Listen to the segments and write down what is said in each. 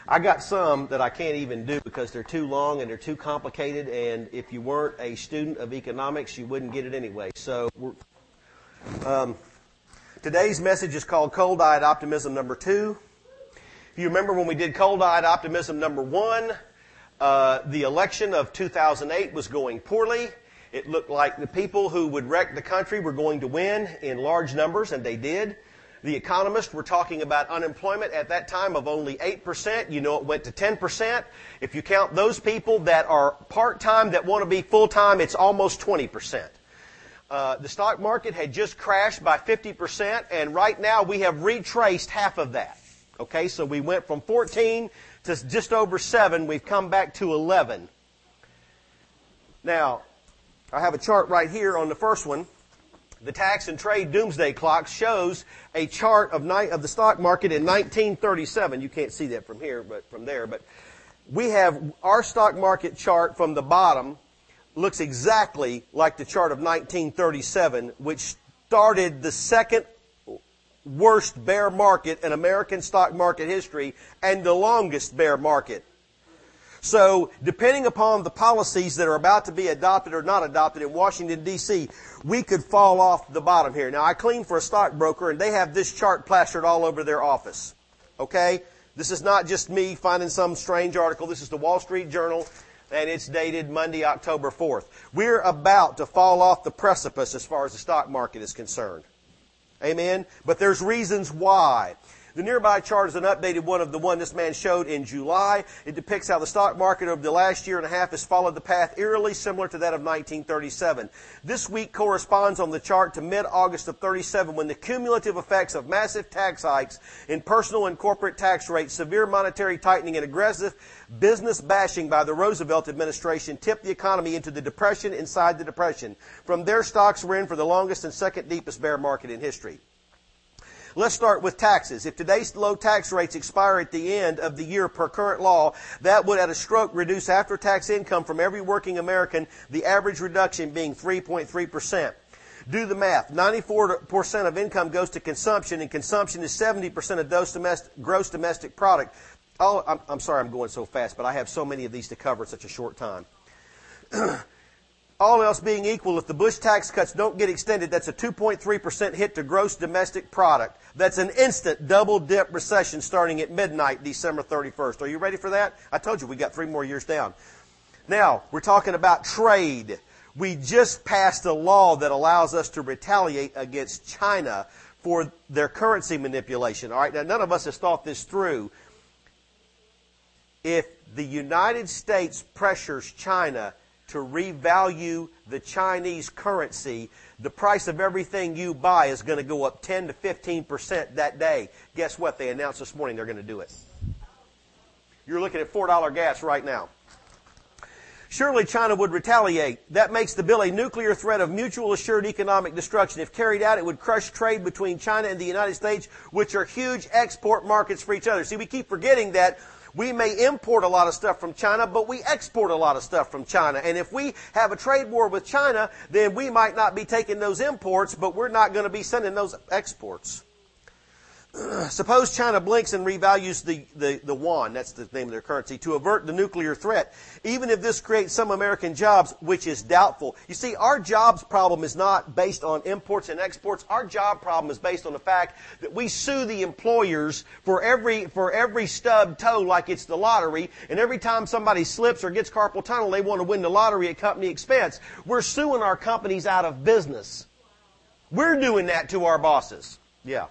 I got some that I can't even do because they're too long and they're too complicated, and if you weren't a student of economics, you wouldn't get it anyway. So today's message is called Cold-Eyed Optimism number 2. If you remember when we did Cold-Eyed Optimism number 1, the election of 2008 was going poorly. It looked like the people who would wreck the country were going to win in large numbers, and they did. The economists were talking about unemployment at that time of only 8%. You know, it went to 10%. If you count those people that are part-time that want to be full-time, it's almost 20%. The stock market had just crashed by 50%, and right now we have retraced half of that. Okay, so we went from 14 to just over 7. We've come back to 11. Now, I have a chart right here on the first one. The Tax and Trade Doomsday Clock shows a chart of the stock market in 1937. You can't see that from here, but from there. But we have our stock market chart from the bottom looks exactly like the chart of 1937, which started the second worst bear market in American stock market history and the longest bear market. So, depending upon the policies that are about to be adopted or not adopted in Washington, D.C., we could fall off the bottom here. Now, I clean for a stockbroker, and they have this chart plastered all over their office. Okay? This is not just me finding some strange article. This is the Wall Street Journal, and it's dated Monday, October 4th. We're about to fall off the precipice as far as the stock market is concerned. Amen? But there's reasons why. The nearby chart is an updated one of the one this man showed in July. It depicts how the stock market over the last year and a half has followed the path eerily similar to that of 1937. This week corresponds on the chart to mid-August of 37 when the cumulative effects of massive tax hikes in personal and corporate tax rates, severe monetary tightening, and aggressive business bashing by the Roosevelt administration tipped the economy into the depression inside the depression. From there, stocks were in for the longest and second deepest bear market in history. Let's start with taxes. If today's low tax rates expire at the end of the year per current law, that would at a stroke reduce after-tax income from every working American, the average reduction being 3.3%. Do the math. 94% of income goes to consumption, and consumption is 70% of gross domestic product. I'm sorry I'm going so fast, but I have so many of these to cover in such a short time. All else being equal, if the Bush tax cuts don't get extended, that's a 2.3% hit to gross domestic product. That's an instant double-dip recession starting at midnight, December 31st. Are you ready for that? I told you we got 3 more years down. Now, we're talking about trade. We just passed a law that allows us to retaliate against China for their currency manipulation. All right, now none of us has thought this through. If the United States pressures China to revalue the Chinese currency, the price of everything you buy is going to go up 10 to 15% that day. Guess what? They announced this morning they're going to do it. You're looking at $4 gas right now. Surely China would retaliate. That makes the bill a nuclear threat of mutual assured economic destruction. If carried out, it would crush trade between China and the United States, which are huge export markets for each other. See, we keep forgetting that we may import a lot of stuff from China, but we export a lot of stuff from China. And if we have a trade war with China, then we might not be taking those imports, but we're not going to be sending those exports. Suppose China blinks and revalues the yuan, that's the name of their currency, to avert the nuclear threat. Even if this creates some American jobs, which is doubtful. You see, our jobs problem is not based on imports and exports. Our job problem is based on the fact that we sue the employers for every stubbed toe like it's the lottery, and every time somebody slips or gets carpal tunnel, they want to win the lottery at company expense. We're suing our companies out of business. We're doing that to our bosses. Yeah.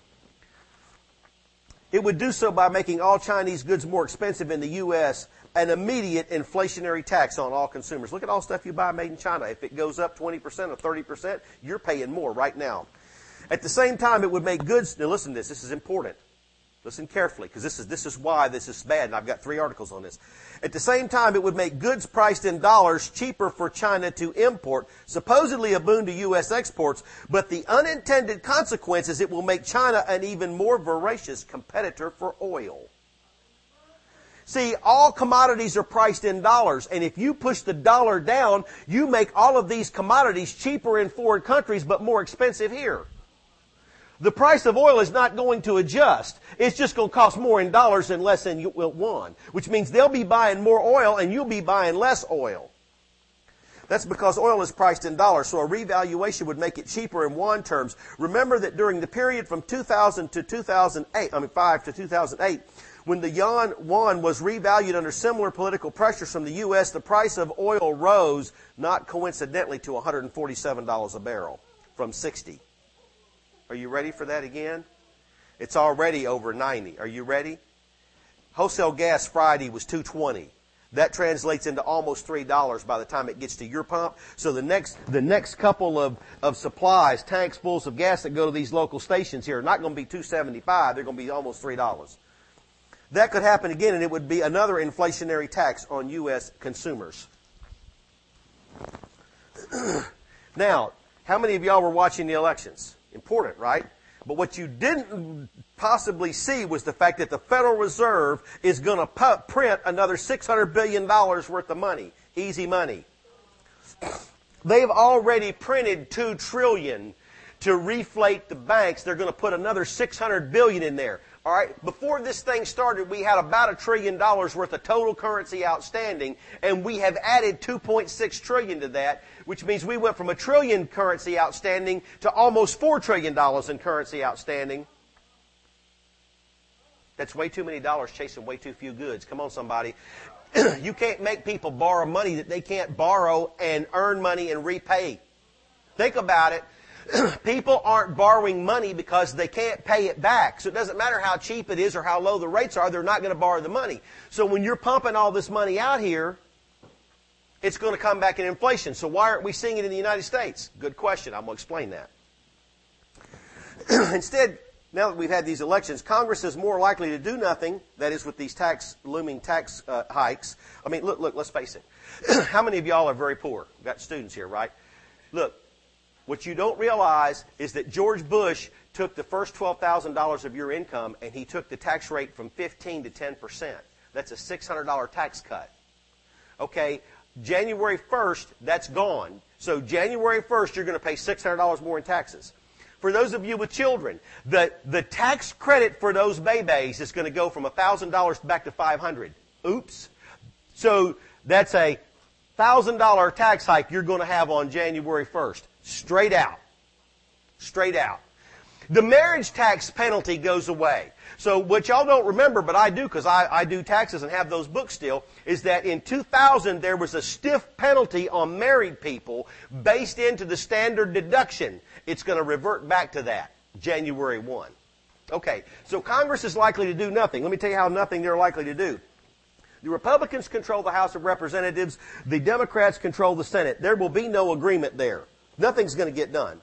It would do so by making all Chinese goods more expensive in the U.S., an immediate inflationary tax on all consumers. Look at all stuff you buy made in China. If it goes up 20% or 30%, you're paying more right now. At the same time, it would make goods... Now listen to this. This is important. Listen carefully, because this is why this is bad, and I've got 3 articles on this. At the same time, it would make goods priced in dollars cheaper for China to import, supposedly a boon to U.S. exports, but the unintended consequence is it will make China an even more voracious competitor for oil. See, all commodities are priced in dollars, and if you push the dollar down, you make all of these commodities cheaper in foreign countries, but more expensive here. The price of oil is not going to adjust. It's just going to cost more in dollars and less in yuan, which means they'll be buying more oil and you'll be buying less oil. That's because oil is priced in dollars, so a revaluation would make it cheaper in yuan terms. Remember that during the period from 2000 to 5 to 2008, when the yuan was revalued under similar political pressures from the U.S., the price of oil rose, not coincidentally, to $147 a barrel from 60. Are you ready for that again? It's already over 90. Are you ready? Wholesale gas Friday was $2.20. That translates into almost $3 by the time it gets to your pump. So the next couple of supplies, tanks fulls of gas that go to these local stations here are not going to be $2.75. They're going to be almost $3. That could happen again, and it would be another inflationary tax on U.S. consumers. Now, how many of y'all were watching the elections? Important, right? But what you didn't possibly see was the fact that the Federal Reserve is going to print another $600 billion worth of money. Easy money. They've already printed $2 trillion to reflate the banks. They're going to put another $600 billion in there. All right. Before this thing started, we had about $1 trillion worth of total currency outstanding, and we have added $2.6 trillion to that, which means we went from $1 trillion currency outstanding to almost $4 trillion in currency outstanding. That's way too many dollars chasing way too few goods. Come on, somebody. You can't make people borrow money that they can't borrow and earn money and repay. Think about it. People aren't borrowing money because they can't pay it back. So it doesn't matter how cheap it is or how low the rates are, they're not going to borrow the money. So when you're pumping all this money out here, it's going to come back in inflation. So why aren't we seeing it in the United States? Good question. I'm going to explain that. Instead, now that we've had these elections, Congress is more likely to do nothing, that is with these looming tax hikes. I mean, look, let's face it. How many of y'all are very poor? We've got students here, right? Look. What you don't realize is that George Bush took the first $12,000 of your income and he took the tax rate from 15 to 10%. That's a $600 tax cut. Okay, January 1st, that's gone. So January 1st, you're going to pay $600 more in taxes. For those of you with children, the tax credit for those babies is going to go from $1,000 back to $500. Oops. So that's a $1,000 tax hike you're going to have on January 1st. Straight out. Straight out. The marriage tax penalty goes away. So what y'all don't remember, but I do because I do taxes and have those books still, is that in 2000 there was a stiff penalty on married people based into the standard deduction. It's going to revert back to that January 1. Okay, so Congress is likely to do nothing. Let me tell you how nothing they're likely to do. The Republicans control the House of Representatives. The Democrats control the Senate. There will be no agreement there. Nothing's going to get done.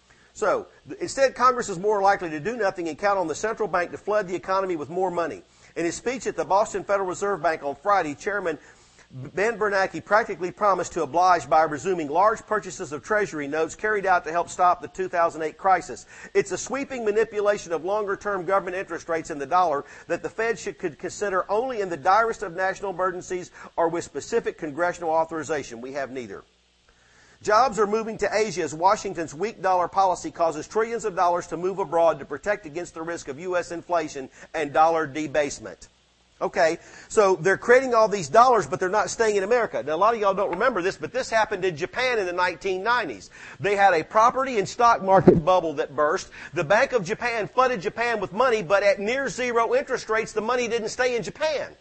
So, instead, Congress is more likely to do nothing and count on the central bank to flood the economy with more money. In his speech at the Boston Federal Reserve Bank on Friday, Chairman Ben Bernanke practically promised to oblige by resuming large purchases of Treasury notes carried out to help stop the 2008 crisis. It's a sweeping manipulation of longer-term government interest rates in the dollar that the Fed could consider only in the direst of national emergencies or with specific congressional authorization. We have neither. Jobs are moving to Asia as Washington's weak dollar policy causes trillions of dollars to move abroad to protect against the risk of U.S. inflation and dollar debasement. Okay, so they're creating all these dollars, but they're not staying in America. Now, a lot of y'all don't remember this, but this happened in Japan in the 1990s. They had a property and stock market bubble that burst. The Bank of Japan flooded Japan with money, but at near zero interest rates, the money didn't stay in Japan.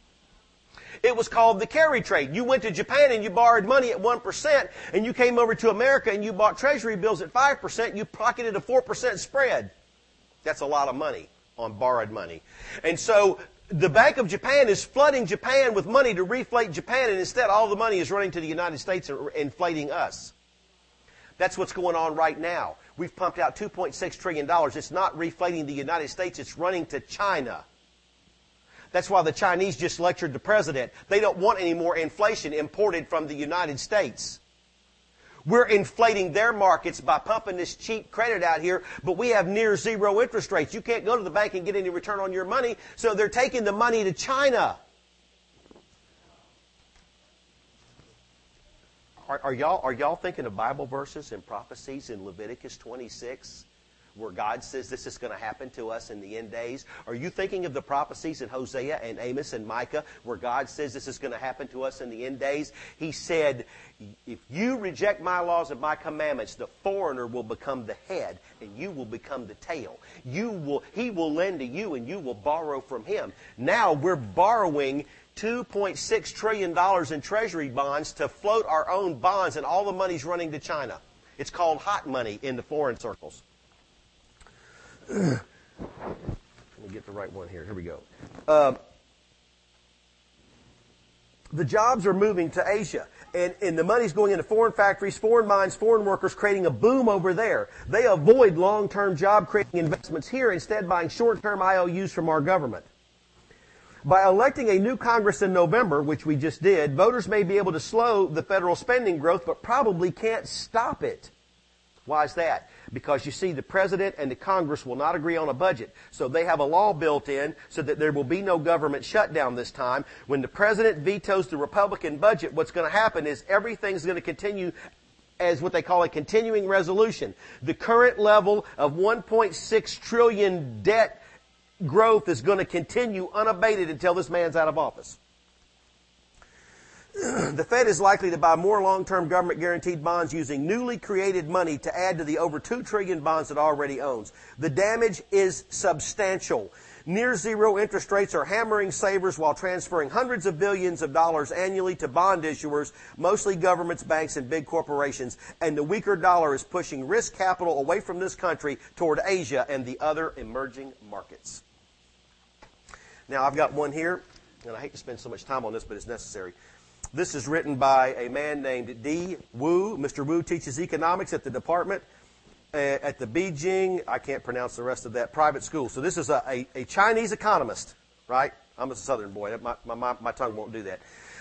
It was called the carry trade. You went to Japan and you borrowed money at 1%, and you came over to America and you bought Treasury bills at 5%, you pocketed a 4% spread. That's a lot of money on borrowed money. And so the Bank of Japan is flooding Japan with money to reflate Japan, and instead all the money is running to the United States and inflating us. That's what's going on right now. We've pumped out $2.6 trillion. It's not reflating the United States, it's running to China. That's why the Chinese just lectured the president. They don't want any more inflation imported from the United States. We're inflating their markets by pumping this cheap credit out here, but we have near zero interest rates. You can't go to the bank and get any return on your money, so they're taking the money to China. Are y'all thinking of Bible verses and prophecies in Leviticus 26? where God says this is going to happen to us in the end days? Are you thinking of the prophecies in Hosea and Amos and Micah where God says this is going to happen to us in the end days? He said, if you reject my laws and my commandments, the foreigner will become the head and you will become the tail. He will lend to you and you will borrow from him. Now we're borrowing $2.6 trillion in treasury bonds to float our own bonds, and all the money's running to China. It's called hot money in the foreign circles. Let me get the right one here. Here we go. The jobs are moving to Asia, and the money's going into foreign factories, foreign mines, foreign workers, creating a boom over there. They avoid long-term job-creating investments here, instead buying short-term IOUs from our government. By electing a new Congress in November, which we just did, voters may be able to slow the federal spending growth, but probably can't stop it. Why is that? Because you see, the President and the Congress will not agree on a budget. So they have a law built in so that there will be no government shutdown this time. When the President vetoes the Republican budget, what's going to happen is everything's going to continue as what they call a continuing resolution. The current level of 1.6 trillion debt growth is going to continue unabated until this man's out of office. The Fed is likely to buy more long-term government-guaranteed bonds using newly created money to add to the over 2 trillion bonds it already owns. The damage is substantial. Near-zero interest rates are hammering savers while transferring hundreds of billions of dollars annually to bond issuers, mostly governments, banks, and big corporations. And the weaker dollar is pushing risk capital away from this country toward Asia and the other emerging markets. Now, I've got one here, and I hate to spend so much time on this, but it's necessary. This is written by a man named D. Wu. Mr. Wu teaches economics at the department at the Beijing, I can't pronounce the rest of that, private school. So this is a Chinese economist, right? I'm a Southern boy. My tongue won't do that.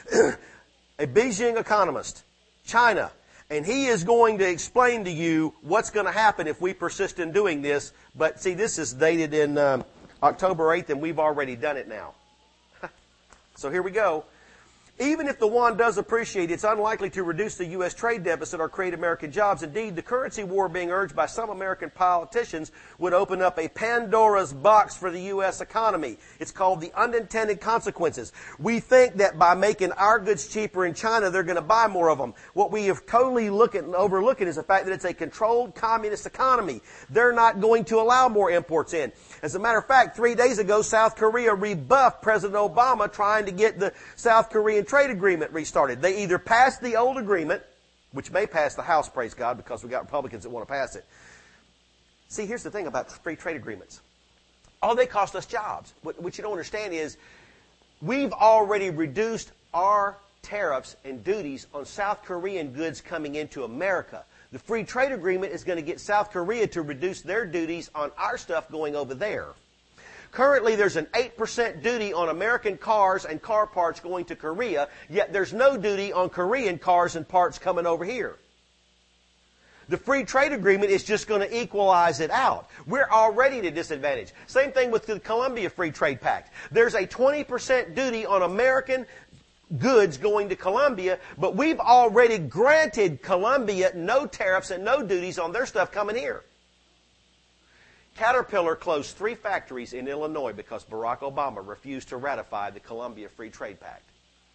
A Beijing economist, China. And he is going to explain to you what's going to happen if we persist in doing this. But see, this is dated in October 8th, and we've already done it now. So here we go. Even if the yuan does appreciate, it's unlikely to reduce the U.S. trade deficit or create American jobs. Indeed, the currency war being urged by some American politicians would open up a Pandora's box for the U.S. economy. It's called the unintended consequences. We think that by making our goods cheaper in China, they're going to buy more of them. What we have totally overlooking is the fact that it's a controlled communist economy. They're not going to allow more imports in. As a matter of fact, 3 days ago, South Korea rebuffed President Obama trying to get the South Korean trade agreement restarted. They either passed the old agreement, which may pass the House, praise God, because we got Republicans that want to pass it. See, here's the thing about free trade agreements. All they cost us jobs. What you don't understand is we've already reduced our tariffs and duties on South Korean goods coming into America. The free trade agreement is going to get South Korea to reduce their duties on our stuff going over there. Currently, there's an 8% duty on American cars and car parts going to Korea, yet there's no duty on Korean cars and parts coming over here. The free trade agreement is just going to equalize it out. We're already at a disadvantage. Same thing with the Colombia Free Trade Pact. There's a 20% duty on American goods going to Colombia, but we've already granted Colombia no tariffs and no duties on their stuff coming here. Caterpillar closed 3 factories in Illinois because Barack Obama refused to ratify the Colombia Free Trade Pact.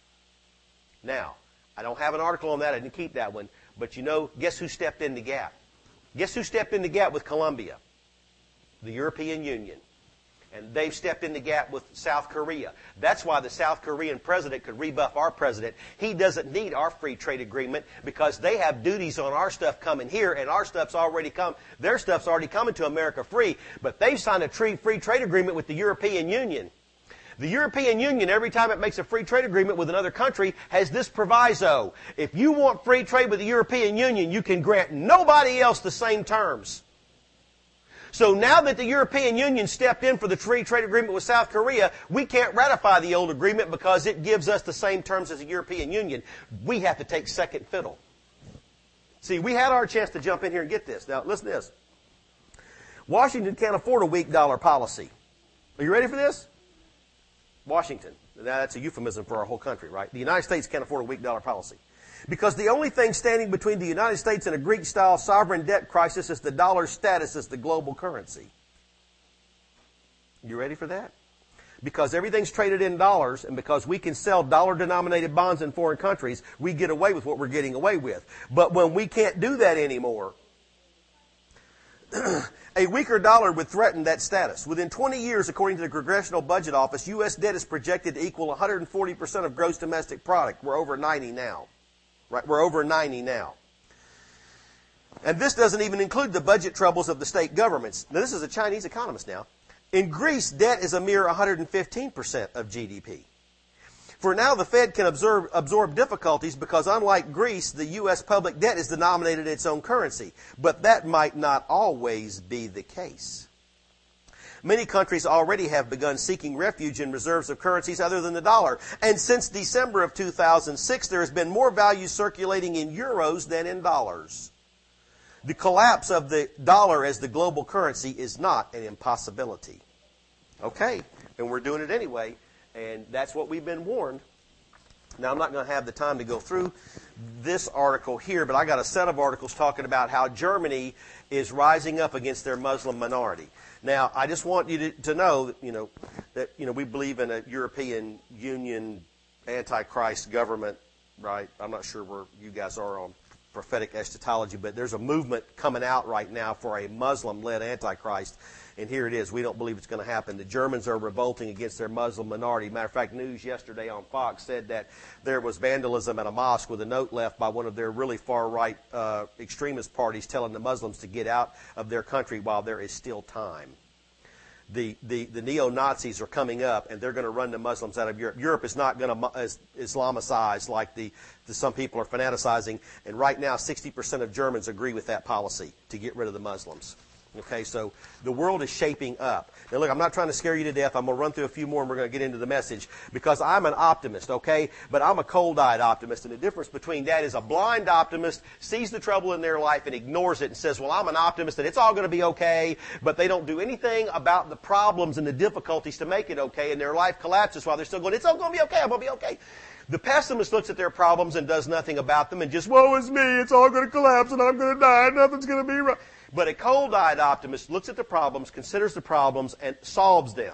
Now, I don't have an article on that. I didn't keep that one. But you know, guess who stepped in the gap? Guess who stepped in the gap with Colombia? The European Union. And they've stepped in the gap with South Korea. That's why the South Korean president could rebuff our president. He doesn't need our free trade agreement because they have duties on our stuff coming here, and our stuff's already their stuff's already coming to America free. But they've signed a free trade agreement with the European Union. The European Union, every time it makes a free trade agreement with another country, has this proviso. If you want free trade with the European Union, you can grant nobody else the same terms. So now that the European Union stepped in for the free trade agreement with South Korea, we can't ratify the old agreement because it gives us the same terms as the European Union. We have to take second fiddle. See, we had our chance to jump in here and get this. Now, listen to this. Washington can't afford a weak dollar policy. Are you ready for this? Washington. Now, that's a euphemism for our whole country, right? The United States can't afford a weak dollar policy. Because the only thing standing between the United States and a Greek-style sovereign debt crisis is the dollar's status as the global currency. You ready for that? Because everything's traded in dollars, and because we can sell dollar-denominated bonds in foreign countries, we get away with what we're getting away with. But when we can't do that anymore, a weaker dollar would threaten that status. Within 20 years, according to the Congressional Budget Office, U.S. debt is projected to equal 140% of gross domestic product. We're over 90 now. Right? We're over 90 now. And this doesn't even include the budget troubles of the state governments. Now, this is a Chinese economist now. In Greece, debt is a mere 115% of GDP. For now, the Fed can absorb difficulties because, unlike Greece, the U.S. public debt is denominated in its own currency. But that might not always be the case. Many countries already have begun seeking refuge in reserves of currencies other than the dollar. And since December of 2006, there has been more value circulating in euros than in dollars. The collapse of the dollar as the global currency is not an impossibility. Okay, and we're doing it anyway, and that's what we've been warned. Now, I'm not going to have the time to go through this article here, but I got a set of articles talking about how Germany is rising up against their Muslim minority. Now, I just want you to know that we believe in a European Union Antichrist government, right? I'm not sure where you guys are on prophetic eschatology, but there's a movement coming out right now for a Muslim-led Antichrist, and here it is. We don't believe it's going to happen. The Germans are revolting against their Muslim minority. Matter of fact, news yesterday on Fox said that there was vandalism at a mosque with a note left by one of their really far-right extremist parties telling the Muslims to get out of their country while there is still time. The neo-Nazis are coming up, and they're going to run the Muslims out of Europe. Europe is not going to Islamicize like some people are fanaticizing. And right now, 60% of Germans agree with that policy to get rid of the Muslims. Okay, so the world is shaping up. Now, look, I'm not trying to scare you to death. I'm going to run through a few more, and we're going to get into the message because I'm an optimist, okay? But I'm a cold-eyed optimist, and the difference between that is a blind optimist sees the trouble in their life and ignores it and says, well, I'm an optimist, and it's all going to be okay, but they don't do anything about the problems and the difficulties to make it okay, and their life collapses while they're still going, it's all going to be okay, I'm going to be okay. The pessimist looks at their problems and does nothing about them and just, woe is me, it's all going to collapse, and I'm going to die, and nothing's going to be right. But a cold-eyed optimist looks at the problems, considers the problems, and solves them.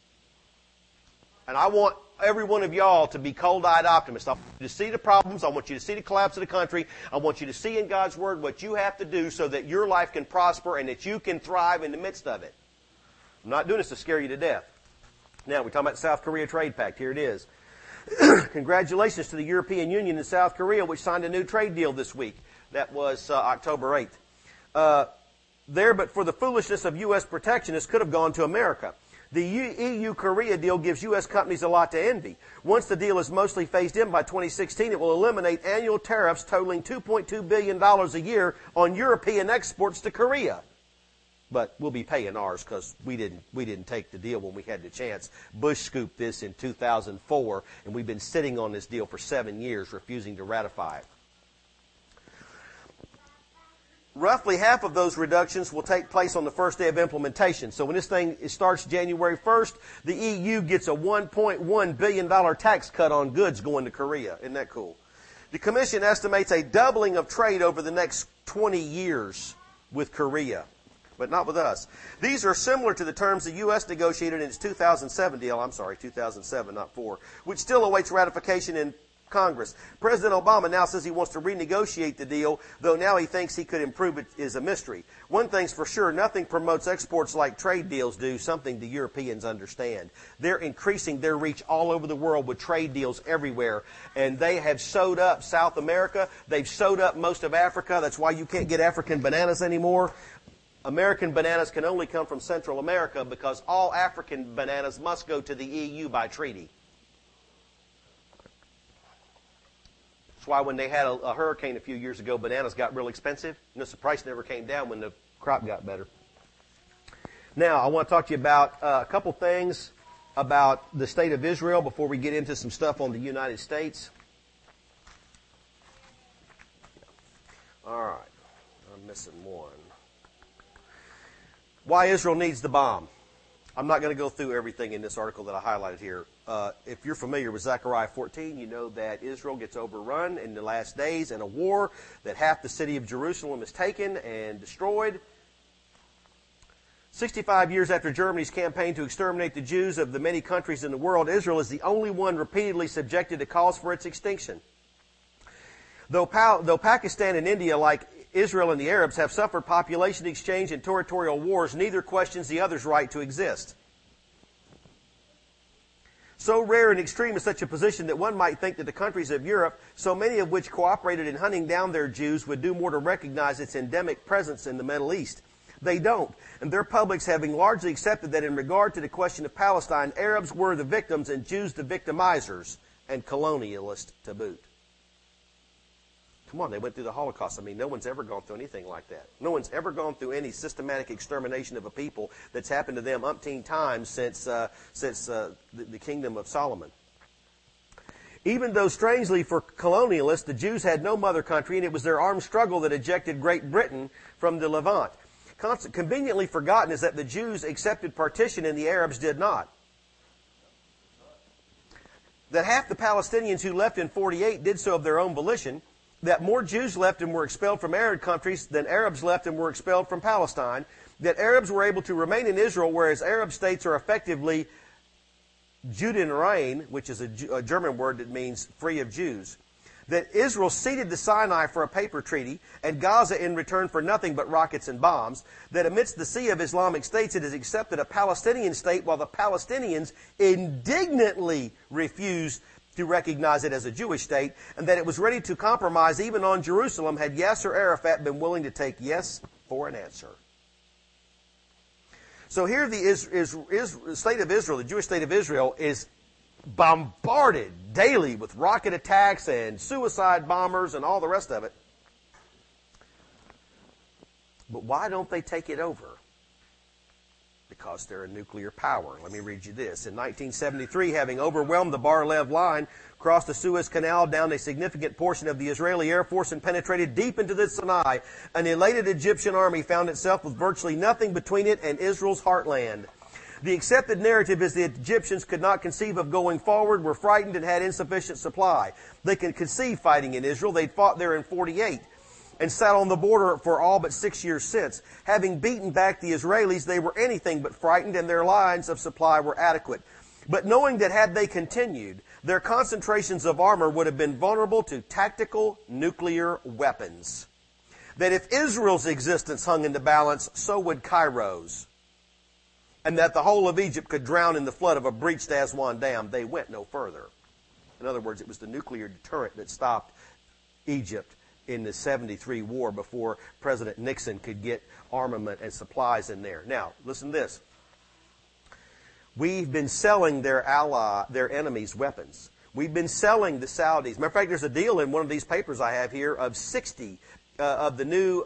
And I want every one of y'all to be cold-eyed optimists. I want you to see the problems. I want you to see the collapse of the country. I want you to see in God's Word what you have to do so that your life can prosper and that you can thrive in the midst of it. I'm not doing this to scare you to death. Now, we're talking about the South Korea Trade Pact. Here it is. Congratulations to the European Union and South Korea, which signed a new trade deal this week. That was October 8th. But for the foolishness of U.S. protectionists could have gone to America. The EU-Korea deal gives U.S. companies a lot to envy. Once the deal is mostly phased in by 2016, it will eliminate annual tariffs totaling $2.2 billion a year on European exports to Korea. But we'll be paying ours because we didn't take the deal when we had the chance. Bush scooped this in 2004, and we've been sitting on this deal for 7 years, refusing to ratify it. Roughly half of those reductions will take place on the first day of implementation. So when this thing starts January 1st, the EU gets a $1.1 billion tax cut on goods going to Korea. Isn't that cool? The Commission estimates a doubling of trade over the next 20 years with Korea, but not with us. These are similar to the terms the U.S. negotiated in its 2007 deal, 2007, not 4, which still awaits ratification in Congress. President Obama now says he wants to renegotiate the deal, though now he thinks he could improve it is a mystery. One thing's for sure, nothing promotes exports like trade deals do, something the Europeans understand. They're increasing their reach all over the world with trade deals everywhere, and they have sewed up South America. They've sewed up most of Africa. That's why you can't get African bananas anymore. American bananas can only come from Central America because all African bananas must go to the EU by treaty. That's why when they had a hurricane a few years ago, bananas got real expensive. Notice the price never came down when the crop got better. Now, I want to talk to you about a couple things about the state of Israel before we get into some stuff on the United States. All right. I'm missing one. Why Israel needs the bomb. I'm not going to go through everything in this article that I highlighted here. If you're familiar with Zechariah 14, you know that Israel gets overrun in the last days in a war, that half the city of Jerusalem is taken and destroyed. 65 years after Germany's campaign to exterminate the Jews of the many countries in the world, Israel is the only one repeatedly subjected to calls for its extinction. Though Pakistan and India, like Israel and the Arabs, have suffered population exchange and territorial wars, neither questions the other's right to exist. So rare and extreme is such a position that one might think that the countries of Europe, so many of which cooperated in hunting down their Jews, would do more to recognize its endemic presence in the Middle East. They don't, and their publics, having largely accepted that in regard to the question of Palestine, Arabs were the victims and Jews the victimizers, and colonialists to boot. Come on, they went through the Holocaust. I mean, no one's ever gone through anything like that. No one's ever gone through any systematic extermination of a people that's happened to them umpteen times since the kingdom of Solomon. Even though, strangely for colonialists, the Jews had no mother country, and it was their armed struggle that ejected Great Britain from the Levant. Conveniently forgotten is that the Jews accepted partition and the Arabs did not. That half the Palestinians who left in 48 did so of their own volition. That more Jews left and were expelled from Arab countries than Arabs left and were expelled from Palestine. That Arabs were able to remain in Israel, whereas Arab states are effectively Judenrein, which is a German word that means free of Jews. That Israel ceded the Sinai for a paper treaty and Gaza in return for nothing but rockets and bombs. That amidst the sea of Islamic states it has accepted a Palestinian state while the Palestinians indignantly refused to recognize it as a Jewish state, and that it was ready to compromise even on Jerusalem had Yasser Arafat been willing to take yes for an answer. So here the state of Israel, the Jewish state of Israel, is bombarded daily with rocket attacks and suicide bombers and all the rest of it. But why don't they take it over? Because they're a nuclear power. Let me read you this. In 1973, having overwhelmed the Bar-Lev line, crossed the Suez Canal, down a significant portion of the Israeli Air Force, and penetrated deep into the Sinai, an elated Egyptian army found itself with virtually nothing between it and Israel's heartland. The accepted narrative is the Egyptians could not conceive of going forward, were frightened, and had insufficient supply. They could conceive fighting in Israel. They'd fought there in 48. And sat on the border for all but 6 years since. Having beaten back the Israelis, they were anything but frightened, and their lines of supply were adequate. But knowing that had they continued, their concentrations of armor would have been vulnerable to tactical nuclear weapons. That if Israel's existence hung in the balance, so would Cairo's. And that the whole of Egypt could drown in the flood of a breached Aswan Dam. They went no further. In other words, it was the nuclear deterrent that stopped Egypt in the 73 war before President Nixon could get armament and supplies in there. Now, listen to this. We've been selling their enemies weapons. We've been selling the Saudis. Matter of fact, there's a deal in one of these papers I have here of 60 of the new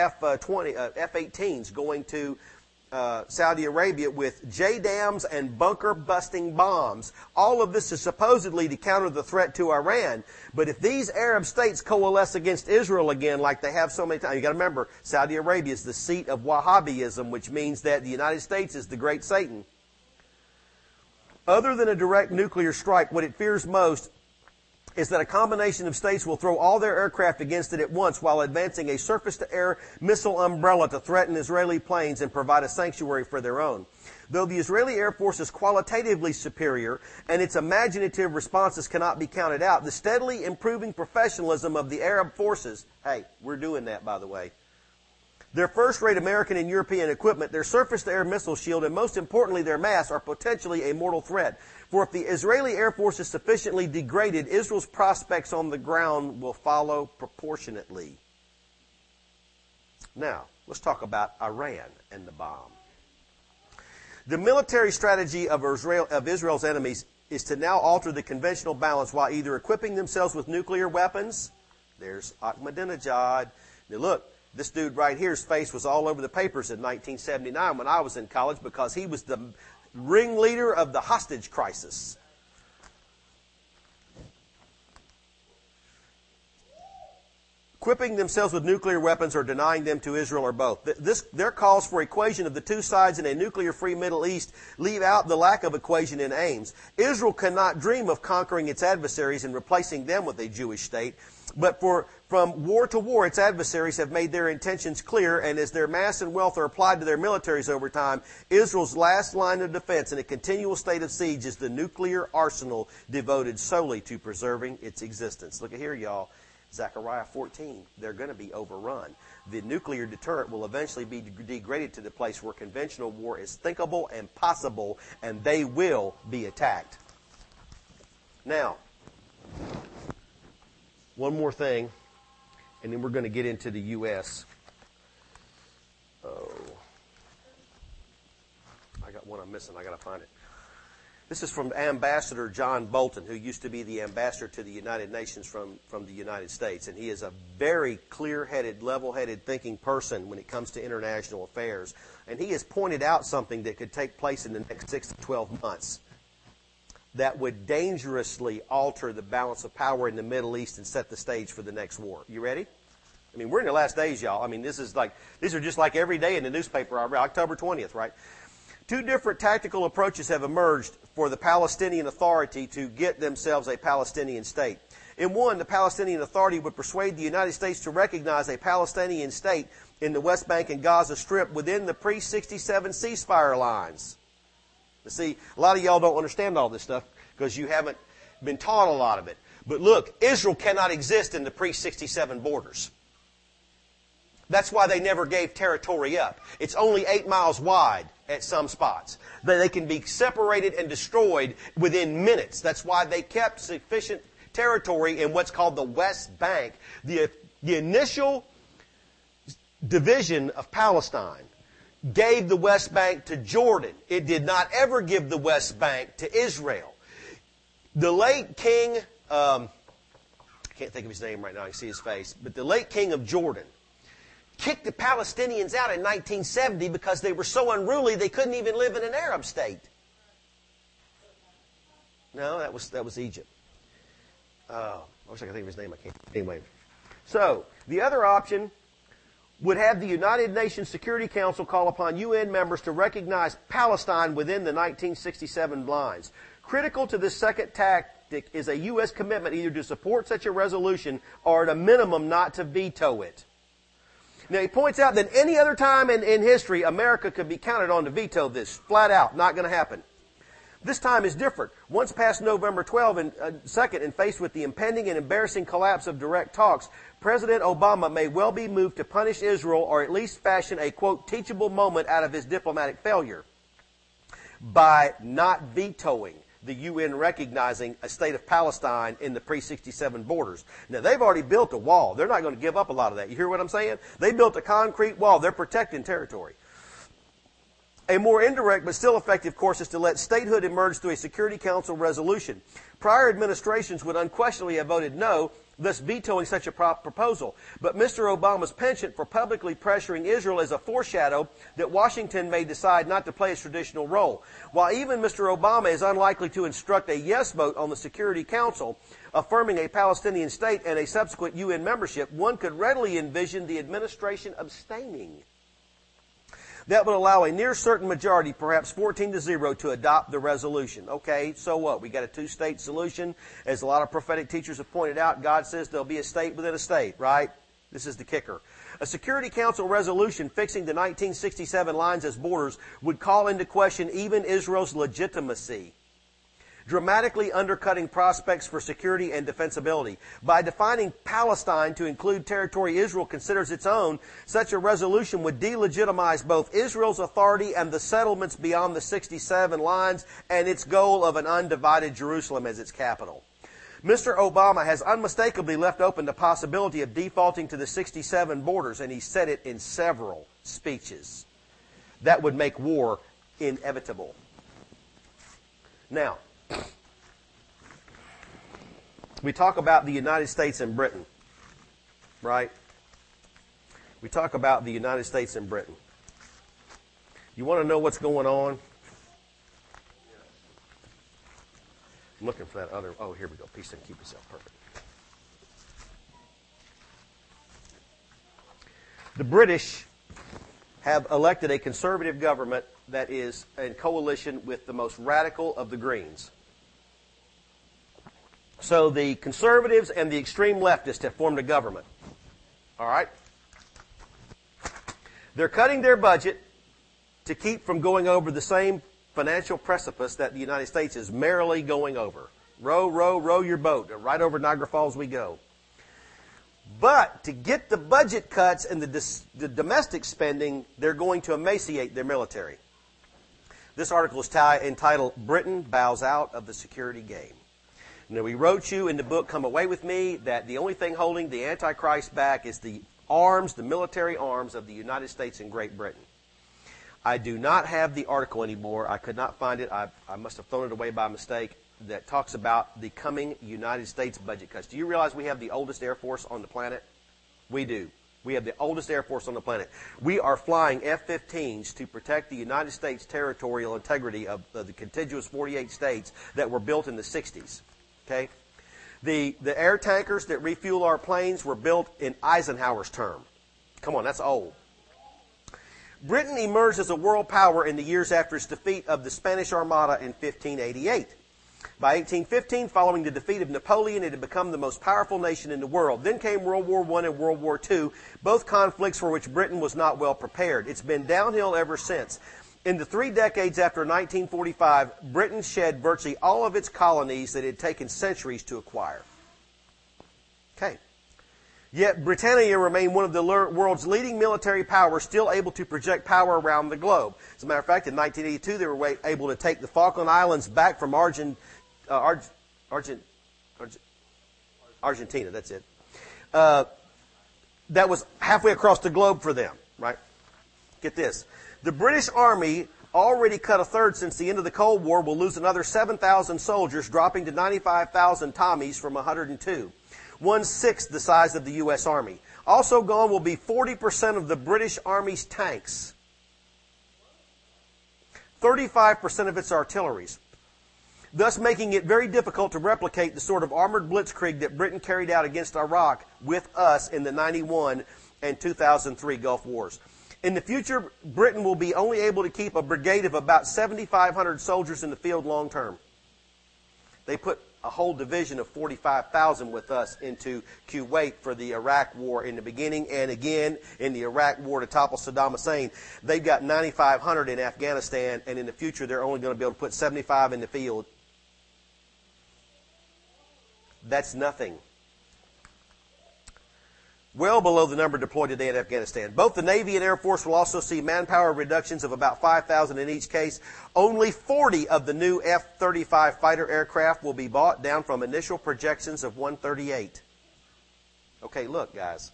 F-18s going to Saudi Arabia with JDAMs and bunker-busting bombs. All of this is supposedly to counter the threat to Iran. But if these Arab states coalesce against Israel again, like they have so many times, you got to remember, Saudi Arabia is the seat of Wahhabism, which means that the United States is the great Satan. Other than a direct nuclear strike, what it fears most is that a combination of states will throw all their aircraft against it at once while advancing a surface-to-air missile umbrella to threaten Israeli planes and provide a sanctuary for their own. Though the Israeli Air Force is qualitatively superior and its imaginative responses cannot be counted out, the steadily improving professionalism of the Arab forces, hey, we're doing that, by the way, their first-rate American and European equipment, their surface-to-air missile shield, and most importantly, their mass are potentially a mortal threat. For if the Israeli Air Force is sufficiently degraded, Israel's prospects on the ground will follow proportionately. Now, let's talk about Iran and the bomb. The military strategy of Israel's enemies is to now alter the conventional balance while either equipping themselves with nuclear weapons. There's Ahmadinejad. Now look, this dude right here's face was all over the papers in 1979 when I was in college because he was the ringleader of the hostage crisis. equipping themselves with nuclear weapons or denying them to Israel or both. Their calls for equation of the two sides in a nuclear-free Middle East leave out the lack of equation in aims. Israel cannot dream of conquering its adversaries and replacing them with a Jewish state, but from war to war, its adversaries have made their intentions clear, and as their mass and wealth are applied to their militaries over time, Israel's last line of defense in a continual state of siege is the nuclear arsenal devoted solely to preserving its existence. Look at here, y'all. Zechariah 14. They're going to be overrun. The nuclear deterrent will eventually be degraded to the place where conventional war is thinkable and possible, and they will be attacked. Now, one more thing, and then we're going to get into the U.S. Oh, I got one I'm missing. I got to find it. This is from Ambassador John Bolton, who used to be the ambassador to the United Nations from the United States. And he is a very clear-headed, level-headed thinking person when it comes to international affairs. And he has pointed out something that could take place in the next 6 to 12 months that would dangerously alter the balance of power in the Middle East and set the stage for the next war. You ready? I mean, we're in the last days, y'all. I mean, these are just like every day in the newspaper, October 20th, right? Two different tactical approaches have emerged for the Palestinian Authority to get themselves a Palestinian state. In one, the Palestinian Authority would persuade the United States to recognize a Palestinian state in the West Bank and Gaza Strip within the pre-67 ceasefire lines. But see, a lot of y'all don't understand all this stuff because you haven't been taught a lot of it. But look, Israel cannot exist in the pre-67 borders. That's why they never gave territory up. It's only 8 miles wide at some spots. They can be separated and destroyed within minutes. That's why they kept sufficient territory in what's called the West Bank. The initial division of Palestine gave the West Bank to Jordan. It did not ever give the West Bank to Israel. The late king, I can't think of his name right now, I can see his face, but the late king of Jordan kicked the Palestinians out in 1970 because they were so unruly they couldn't even live in an Arab state. No, that was Egypt. I wish I could think of his name. I can't. Anyway, so the other option would have the United Nations Security Council call upon UN members to recognize Palestine within the 1967 lines. Critical to this second tactic is a U.S. commitment either to support such a resolution or at a minimum not to veto it. Now, he points out that any other time in history, America could be counted on to veto this. Flat out, not going to happen. This time is different. Once past November 2nd and faced with the impending and embarrassing collapse of direct talks, President Obama may well be moved to punish Israel or at least fashion a, quote, teachable moment out of his diplomatic failure by not vetoing the UN recognizing a state of Palestine in the pre-67 borders. Now, they've already built a wall. They're not going to give up a lot of that. You hear what I'm saying? They built a concrete wall. They're protecting territory. A more indirect but still effective course is to let statehood emerge through a Security Council resolution. Prior administrations would unquestionably have voted no, thus vetoing such a proposal. But Mr. Obama's penchant for publicly pressuring Israel is a foreshadow that Washington may decide not to play its traditional role. While even Mr. Obama is unlikely to instruct a yes vote on the Security Council, affirming a Palestinian state and a subsequent UN membership, one could readily envision the administration abstaining. That would allow a near certain majority, perhaps 14-0, to adopt the resolution. Okay, so what? We got a two-state solution. As a lot of prophetic teachers have pointed out, God says there'll be a state within a state, right? This is the kicker. A Security Council resolution fixing the 1967 lines as borders would call into question even Israel's legitimacy, dramatically undercutting prospects for security and defensibility. By defining Palestine to include territory Israel considers its own, such a resolution would delegitimize both Israel's authority and the settlements beyond the 67 lines and its goal of an undivided Jerusalem as its capital. Mr. Obama has unmistakably left open the possibility of defaulting to the 67 borders, and he said it in several speeches. That would make war inevitable. Now, we talk about the United States and Britain, right? We talk about the United States and Britain. You want to know what's going on? I'm looking for that other. Oh, here we go. Peace and keep yourself perfect. The British have elected a conservative government that is in coalition with the most radical of the Greens. So the conservatives and the extreme leftists have formed a government. All right? They're cutting their budget to keep from going over the same financial precipice that the United States is merrily going over. Row, row, row your boat. Right over Niagara Falls we go. But to get the budget cuts and the domestic spending, they're going to emaciate their military. This article is entitled, Britain Bows Out of the Security Game. Now, we wrote you in the book, Come Away With Me, that the only thing holding the Antichrist back is the arms, the military arms of the United States and Great Britain. I do not have the article anymore. I could not find it. I must have thrown it away by mistake. That talks about the coming United States budget cuts. Do you realize we have the oldest Air Force on the planet? We do. We have the oldest Air Force on the planet. We are flying F-15s to protect the United States territorial integrity of the contiguous 48 states that were built in the 60s. Okay? The air tankers that refuel our planes were built in Eisenhower's term. Come on, that's old. Britain emerged as a world power in the years after its defeat of the Spanish Armada in 1588. By 1815, following the defeat of Napoleon, it had become the most powerful nation in the world. Then came World War I and World War II, both conflicts for which Britain was not well prepared. It's been downhill ever since. In the 3 decades after 1945, Britain shed virtually all of its colonies that it had taken centuries to acquire. Okay. Yet Britannia remained one of the world's leading military powers, still able to project power around the globe. As a matter of fact, in 1982, they were able to take the Falkland Islands back from Argentina. That's it. That was halfway across the globe for them, right? Get this. The British Army, already cut a third since the end of the Cold War, will lose another 7,000 soldiers, dropping to 95,000 Tommies from 102. 1/6 the size of the U.S. Army. Also gone will be 40% of the British Army's tanks. 35% of its artilleries. Thus making it very difficult to replicate the sort of armored blitzkrieg that Britain carried out against Iraq with us in the 91 and 2003 Gulf Wars. In the future, Britain will be only able to keep a brigade of about 7,500 soldiers in the field long term. They put a whole division of 45,000 with us into Kuwait for the Iraq War in the beginning, and again in the Iraq War to topple Saddam Hussein. They've got 9,500 in Afghanistan, and in the future they're only going to be able to put 75 in the field. That's nothing. Well below the number deployed today in Afghanistan. Both the Navy and Air Force will also see manpower reductions of about 5,000 in each case. Only 40 of the new F-35 fighter aircraft will be bought, down from initial projections of 138. Okay, look, guys.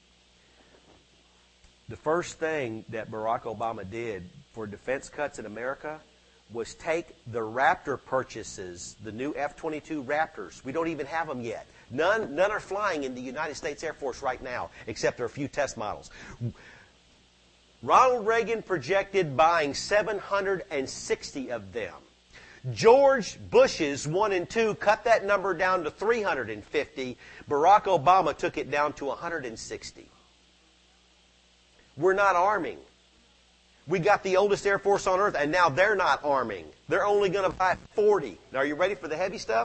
The first thing that Barack Obama did for defense cuts in America was take the Raptor purchases, the new F-22 Raptors. We don't even have them yet. None are flying in the United States Air Force right now, except there are a few test models. Ronald Reagan projected buying 760 of them. George Bush's 1 and 2 cut that number down to 350. Barack Obama took it down to 160. We're not arming. We got the oldest Air Force on earth, and now they're not arming. They're only going to buy 40. Now, are you ready for the heavy stuff?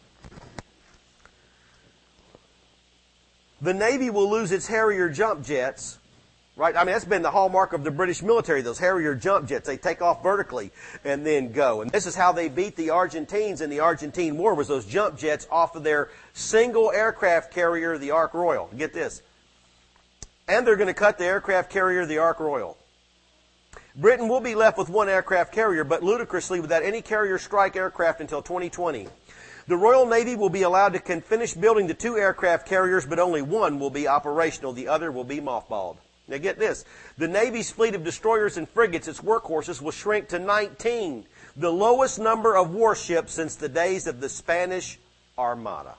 The Navy will lose its Harrier jump jets, right? I mean, that's been the hallmark of the British military, those Harrier jump jets. They take off vertically and then go. And this is how they beat the Argentines in the Argentine War, was those jump jets off of their single aircraft carrier, the Ark Royal. Get this. And they're going to cut the aircraft carrier, the Ark Royal. Britain will be left with one aircraft carrier, but ludicrously without any carrier strike aircraft until 2020. The Royal Navy will be allowed to finish building the 2 aircraft carriers, but only one will be operational. The other will be mothballed. Now get this. The Navy's fleet of destroyers and frigates, its workhorses, will shrink to 19, the lowest number of warships since the days of the Spanish Armada.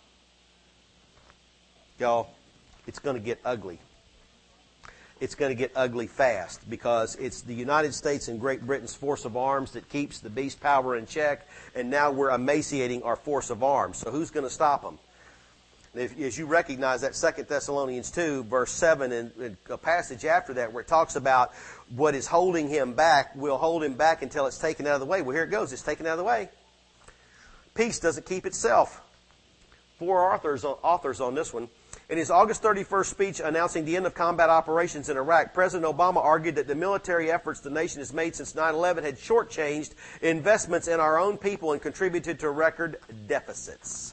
Y'all, it's going to get ugly. It's going to get ugly fast, because it's the United States and Great Britain's force of arms that keeps the beast power in check, and now we're emaciating our force of arms. So who's going to stop them? As you recognize that 2 Thessalonians 2, verse 7, and a passage after that where it talks about what is holding him back will hold him back until it's taken out of the way. Well, here it goes. It's taken out of the way. Peace doesn't keep itself. 4 authors on this one. In his August 31st speech announcing the end of combat operations in Iraq, President Obama argued that the military efforts the nation has made since 9/11 had shortchanged investments in our own people and contributed to record deficits.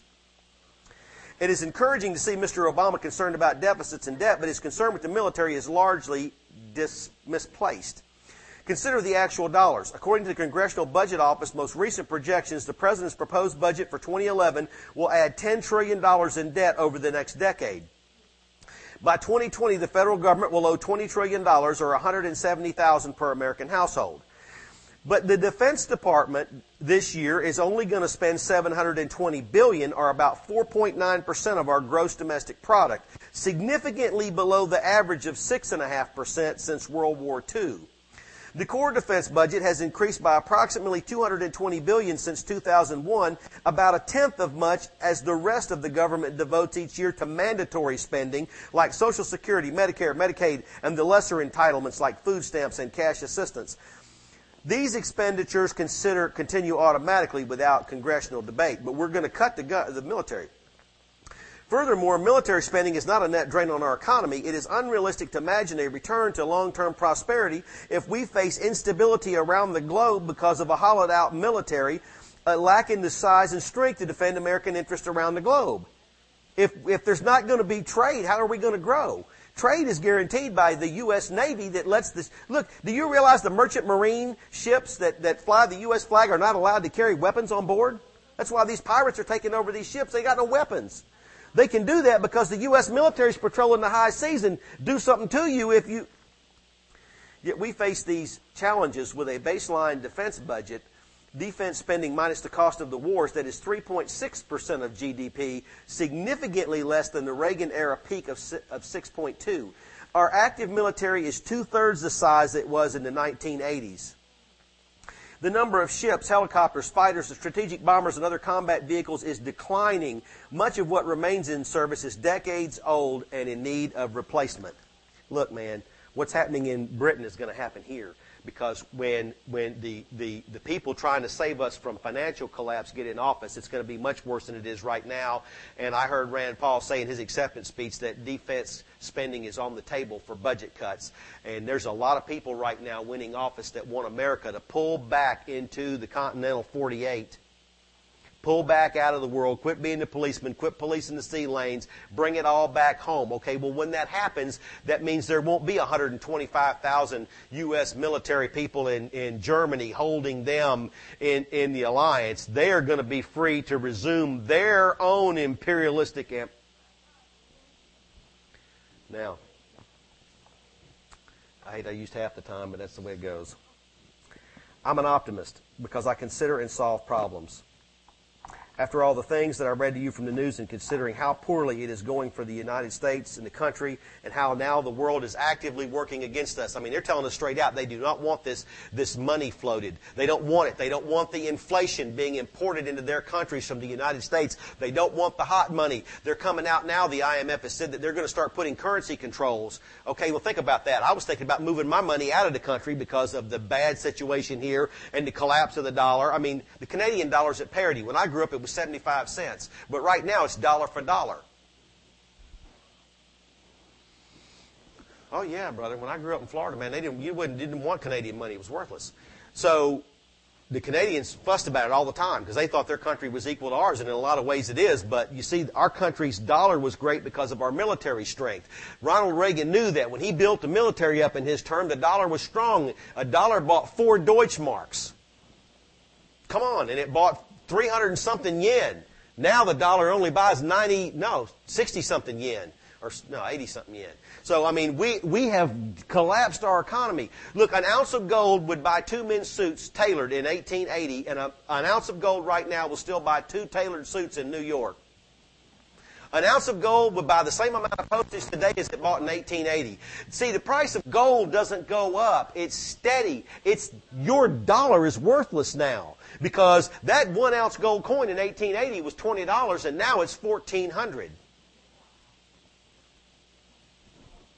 It is encouraging to see Mr. Obama concerned about deficits and debt, but his concern with the military is largely misplaced. Consider the actual dollars. According to the Congressional Budget Office most recent projections, the President's proposed budget for 2011 will add $10 trillion in debt over the next decade. By 2020, the federal government will owe $20 trillion, or $170,000 per American household. But the Defense Department this year is only going to spend $720 billion, or about 4.9% of our gross domestic product, significantly below the average of 6.5% since World War II. The core defense budget has increased by approximately $220 billion since 2001, about a tenth of much as the rest of the government devotes each year to mandatory spending like Social Security, Medicare, Medicaid, and the lesser entitlements like food stamps and cash assistance. These expenditures continue automatically without congressional debate, but we're going to cut the military. Furthermore, military spending is not a net drain on our economy. It is unrealistic to imagine a return to long-term prosperity if we face instability around the globe because of a hollowed-out military lacking the size and strength to defend American interests around the globe. If there's not going to be trade, how are we going to grow? Trade is guaranteed by the U.S. Navy that lets this... Look, do you realize the merchant marine ships that fly the U.S. flag are not allowed to carry weapons on board? That's why these pirates are taking over these ships. They got no weapons. They can do that because the U.S. military is patrolling the high seas and do something to you if you... Yet we face these challenges with a baseline defense budget, defense spending minus the cost of the wars, that is 3.6% of GDP, significantly less than the Reagan-era peak of 6.2. Our active military is two-thirds the size it was in the 1980s. The number of ships, helicopters, fighters, strategic bombers, and other combat vehicles is declining. Much of what remains in service is decades old and in need of replacement. Look, man, what's happening in Britain is going to happen here. Because when the people trying to save us from financial collapse get in office, it's going to be much worse than it is right now. And I heard Rand Paul say in his acceptance speech that defense spending is on the table for budget cuts. And there's a lot of people right now winning office that want America to pull back into the continental 48. Pull back out of the world, quit being the policeman, quit policing the sea lanes, bring it all back home. Okay, well, when that happens, that means there won't be 125,000 U.S. military people in Germany holding them in the alliance. They are going to be free to resume their own imperialistic Now, I hate I used half the time, but that's the way it goes. I'm an optimist because I consider and solve problems. After all the things that I read to you from the news and considering how poorly it is going for the United States and the country and how now the world is actively working against us. I mean, they're telling us straight out they do not want this money floated. They don't want it. They don't want the inflation being imported into their countries from the United States. They don't want the hot money. They're coming out now. The IMF has said that they're going to start putting currency controls. Okay, well, think about that. I was thinking about moving my money out of the country because of the bad situation here and the collapse of the dollar. I mean, the Canadian dollar's at parity. When I grew up, it was 75 cents. But right now, it's dollar for dollar. Oh, yeah, brother. When I grew up in Florida, man, you didn't want Canadian money. It was worthless. So the Canadians fussed about it all the time because they thought their country was equal to ours, and in a lot of ways it is. But you see, our country's dollar was great because of our military strength. Ronald Reagan knew that when he built the military up in his term, the dollar was strong. A dollar bought 4 Deutschmarks. Come on, and it bought 300 and something yen. Now the dollar only buys 60 something yen. 80 something yen. So, I mean, we have collapsed our economy. Look, an ounce of gold would buy 2 men's suits tailored in 1880, and an ounce of gold right now will still buy 2 tailored suits in New York. An ounce of gold would buy the same amount of postage today as it bought in 1880. See, the price of gold doesn't go up. It's steady. Your dollar is worthless now because that 1 ounce gold coin in 1880 was $20 and now it's $1,400.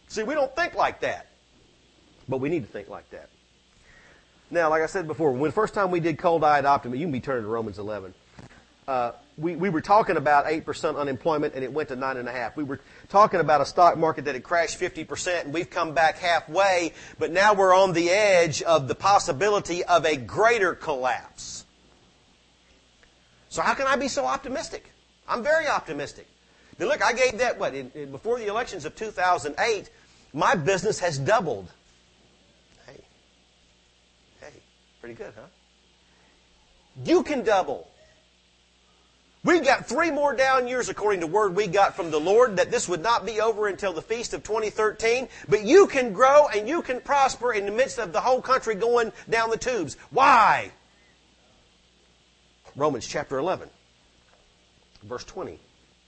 See, we don't think like that. But we need to think like that. Now, like I said before, when the first time we did cold-eyed optimism, you can be turning to Romans 11. We were talking about 8% unemployment, and it went to 9.5%. We were talking about a stock market that had crashed 50%, and we've come back halfway, but now we're on the edge of the possibility of a greater collapse. So how can I be so optimistic? I'm very optimistic. Now look, I gave that, before the elections of 2008, my business has doubled. Hey, pretty good, huh? You can double. We've got 3 more down years, according to word we got from the Lord, that this would not be over until the feast of 2013. But you can grow and you can prosper in the midst of the whole country going down the tubes. Why? Romans chapter 11, verse 20.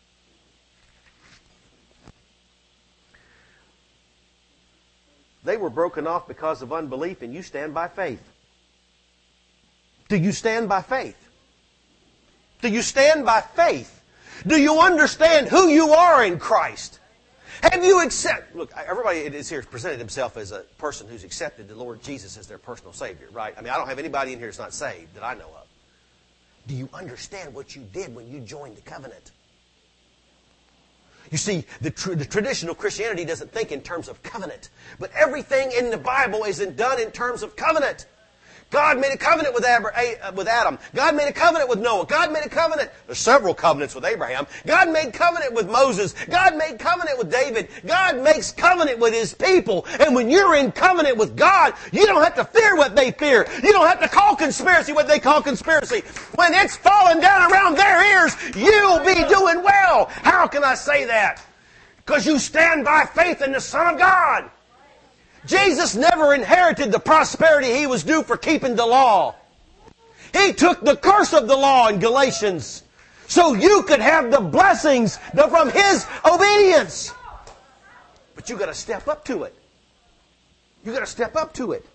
They were broken off because of unbelief, and you stand by faith. Do you stand by faith? Do you stand by faith? Do you understand who you are in Christ? Have you accepted... Look, everybody is here presented himself as a person who's accepted the Lord Jesus as their personal Savior, right? I mean, I don't have anybody in here that's not saved that I know of. Do you understand what you did when you joined the covenant? You see, the traditional Christianity doesn't think in terms of covenant. But everything in the Bible isn't done in terms of covenant. God made a covenant with Adam. God made a covenant with Noah. God made a covenant. There's several covenants with Abraham. God made covenant with Moses. God made covenant with David. God makes covenant with His people. And when you're in covenant with God, you don't have to fear what they fear. You don't have to call conspiracy what they call conspiracy. When it's falling down around their ears, you'll be doing well. How can I say that? Because you stand by faith in the Son of God. Jesus never inherited the prosperity He was due for keeping the law. He took the curse of the law in Galatians so you could have the blessings from His obedience. But you got to step up to it. You got to step up to it.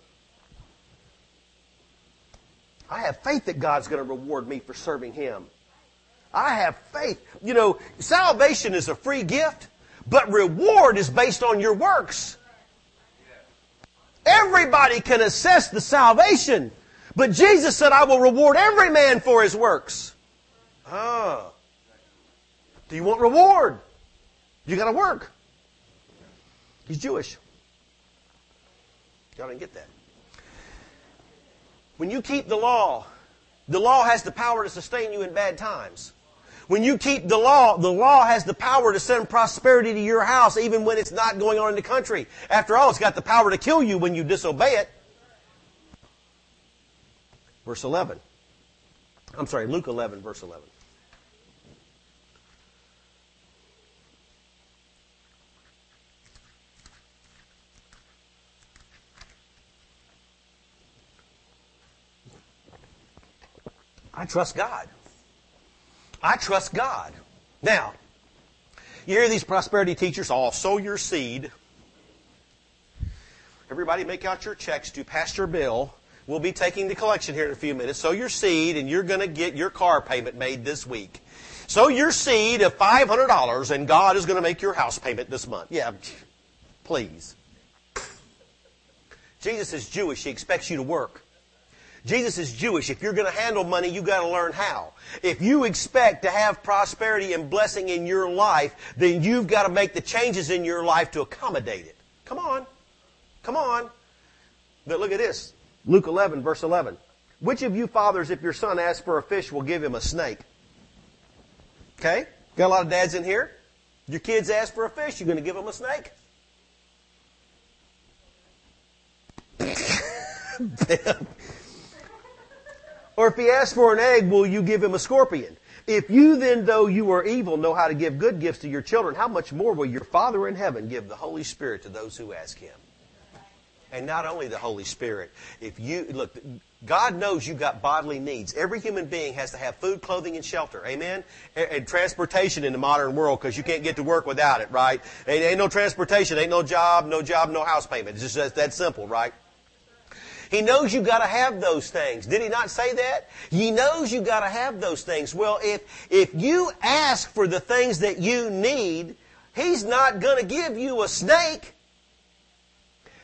I have faith that God's going to reward me for serving Him. I have faith. You know, salvation is a free gift, but reward is based on your works. Everybody can assess the salvation. But Jesus said, I will reward every man for his works. Do you want reward? You got to work. He's Jewish. Y'all didn't get that. When you keep the law has the power to sustain you in bad times. When you keep the law has the power to send prosperity to your house even when it's not going on in the country. After all, it's got the power to kill you when you disobey it. Verse 11. I'm sorry, Luke 11, verse 11. I trust God. I trust God. Now, you hear these prosperity teachers, sow your seed. Everybody make out your checks to Pastor Bill. We'll be taking the collection here in a few minutes. Sow your seed and you're going to get your car payment made this week. Sow your seed of $500 and God is going to make your house payment this month. Yeah, please. Jesus is Jewish. He expects you to work. Jesus is Jewish. If you're going to handle money, you've got to learn how. If you expect to have prosperity and blessing in your life, then you've got to make the changes in your life to accommodate it. Come on. Come on. But look at this. Luke 11, verse 11. Which of you fathers, if your son asks for a fish, will give him a snake? Okay? Got a lot of dads in here? Your kids ask for a fish, you're going to give them a snake? Or if he asks for an egg, will you give him a scorpion? If you then, though you are evil, know how to give good gifts to your children, how much more will your Father in heaven give the Holy Spirit to those who ask Him? And not only the Holy Spirit. Look, God knows you've got bodily needs. Every human being has to have food, clothing, and shelter. Amen? And transportation in the modern world, because you can't get to work without it, right? Ain't no transportation, ain't no job, no house payment. It's just that simple, right? He knows you got to have those things. Did He not say that? He knows you got to have those things. Well, if you ask for the things that you need, He's not going to give you a snake.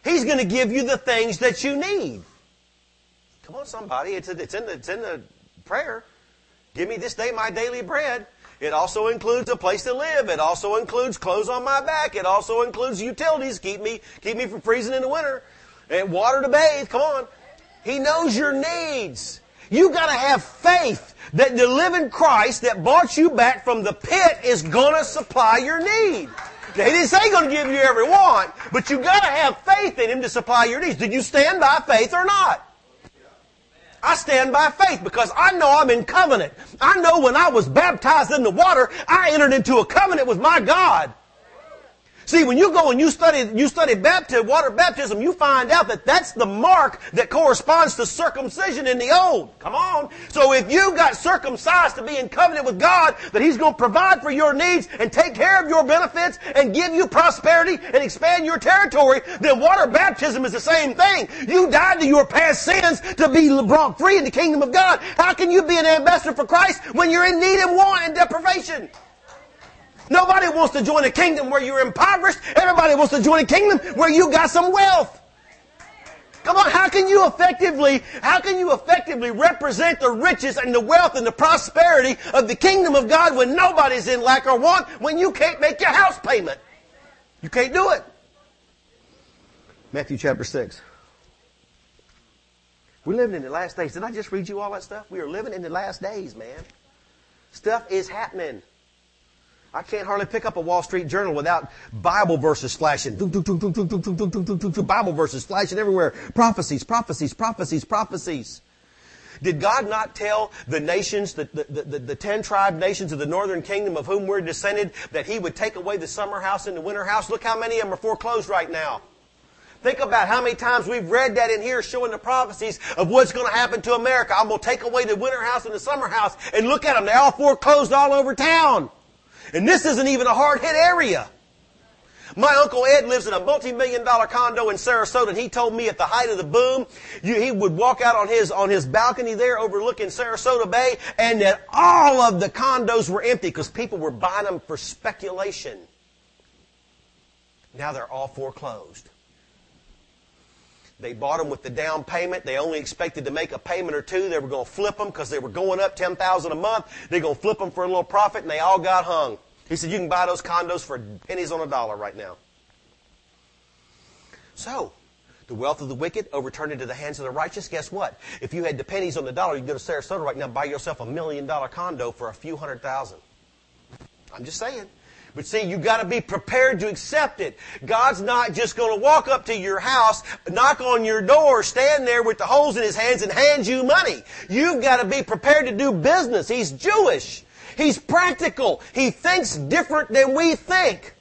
He's going to give you the things that you need. Come on, somebody. It's in the prayer. Give me this day my daily bread. It also includes a place to live. It also includes clothes on my back. It also includes utilities. Keep me from freezing in the winter. And water to bathe. Come on. He knows your needs. You got to have faith that the living Christ that bought you back from the pit is going to supply your need. Now, he didn't say he's going to give you every want, but you got to have faith in Him to supply your needs. Did you stand by faith or not? I stand by faith because I know I'm in covenant. I know when I was baptized in the water, I entered into a covenant with my God. See, when you go and you study water baptism, you find out that that's the mark that corresponds to circumcision in the old. Come on. So if you got circumcised to be in covenant with God, that He's going to provide for your needs and take care of your benefits and give you prosperity and expand your territory, then water baptism is the same thing. You died to your past sins to be brought free in the kingdom of God. How can you be an ambassador for Christ when you're in need and want and deprivation? Nobody wants to join a kingdom where you're impoverished. Everybody wants to join a kingdom where you got some wealth. Come on, how can you effectively represent the riches and the wealth and the prosperity of the kingdom of God when nobody's in lack or want, when you can't make your house payment? You can't do it. Matthew chapter 6. We're living in the last days. Did I just read you all that stuff? We are living in the last days, man. Stuff is happening. I can't hardly pick up a Wall Street Journal without Bible verses flashing. Bible verses flashing everywhere. Prophecies, prophecies, prophecies, prophecies. Did God not tell the nations, the 10 tribe nations of the northern kingdom of whom we're descended, that He would take away the summer house and the winter house? Look how many of them are foreclosed right now. Think about how many times we've read that in here showing the prophecies of what's going to happen to America. I'm going to take away the winter house and the summer house. And look at them. They're all foreclosed all over town. And this isn't even a hard-hit area. My Uncle Ed lives in a multi-million-dollar condo in Sarasota, and he told me at the height of the boom, he would walk out on his balcony there overlooking Sarasota Bay, and that all of the condos were empty because people were buying them for speculation. Now they're all foreclosed. They bought them with the down payment. They only expected to make a payment or two. They were going to flip them because they were going up $10,000 a month. They're going to flip them for a little profit, and they all got hung. He said, you can buy those condos for pennies on a dollar right now. So, the wealth of the wicked overturned into the hands of the righteous. Guess what? If you had the pennies on the dollar, you can go to Sarasota right now and buy yourself $1 million condo for a few $100,000. I'm just saying. But see, you've got to be prepared to accept it. God's not just going to walk up to your house, knock on your door, stand there with the holes in His hands and hand you money. You've got to be prepared to do business. He's Jewish. He's practical. He thinks different than we think.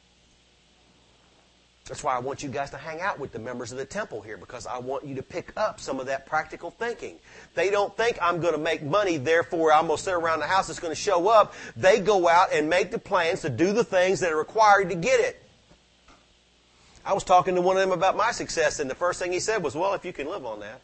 That's why I want you guys to hang out with the members of the temple here, because I want you to pick up some of that practical thinking. They don't think I'm going to make money, therefore I'm going to sit around the house that's going to show up. They go out and make the plans to do the things that are required to get it. I was talking to one of them about my success, and the first thing he said was, well, if you can live on that.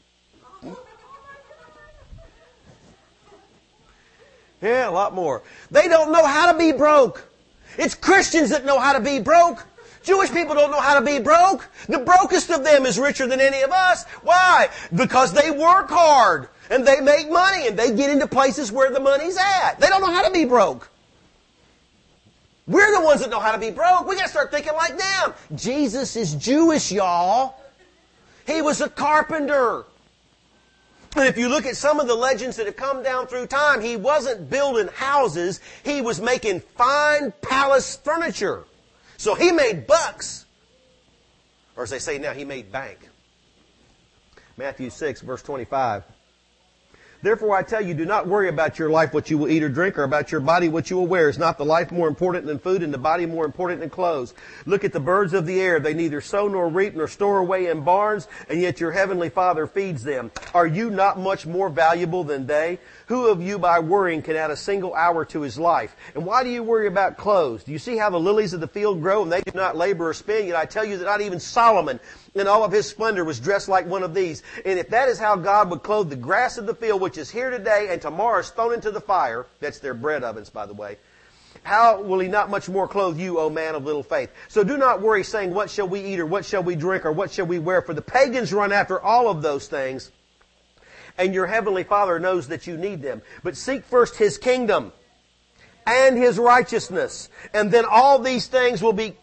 Yeah, a lot more. They don't know how to be broke. It's Christians that know how to be broke. Jewish people don't know how to be broke. The brokest of them is richer than any of us. Why? Because they work hard and they make money and they get into places where the money's at. They don't know how to be broke. We're the ones that know how to be broke. We got to start thinking like them. Jesus is Jewish, y'all. He was a carpenter. And if you look at some of the legends that have come down through time, he wasn't building houses. He was making fine palace furniture. So he made bucks. Or as they say now, he made bank. Matthew 6, verse 25. Therefore I tell you, do not worry about your life, what you will eat or drink, or about your body, what you will wear. Is not the life more important than food, and the body more important than clothes? Look at the birds of the air. They neither sow nor reap nor store away in barns, and yet your heavenly Father feeds them. Are you not much more valuable than they? Who of you by worrying can add a single hour to his life? And why do you worry about clothes? Do you see how the lilies of the field grow, and they do not labor or spin? Yet I tell you that not even Solomon in all of his splendor was dressed like one of these. And if that is how God would clothe the grass of the field, which is here today and tomorrow is thrown into the fire, that's their bread ovens, by the way, how will he not much more clothe you, O man of little faith? So do not worry, saying, what shall we eat, or what shall we drink, or what shall we wear? For the pagans run after all of those things, and your heavenly Father knows that you need them. But seek first His kingdom and His righteousness, and then all these things will be...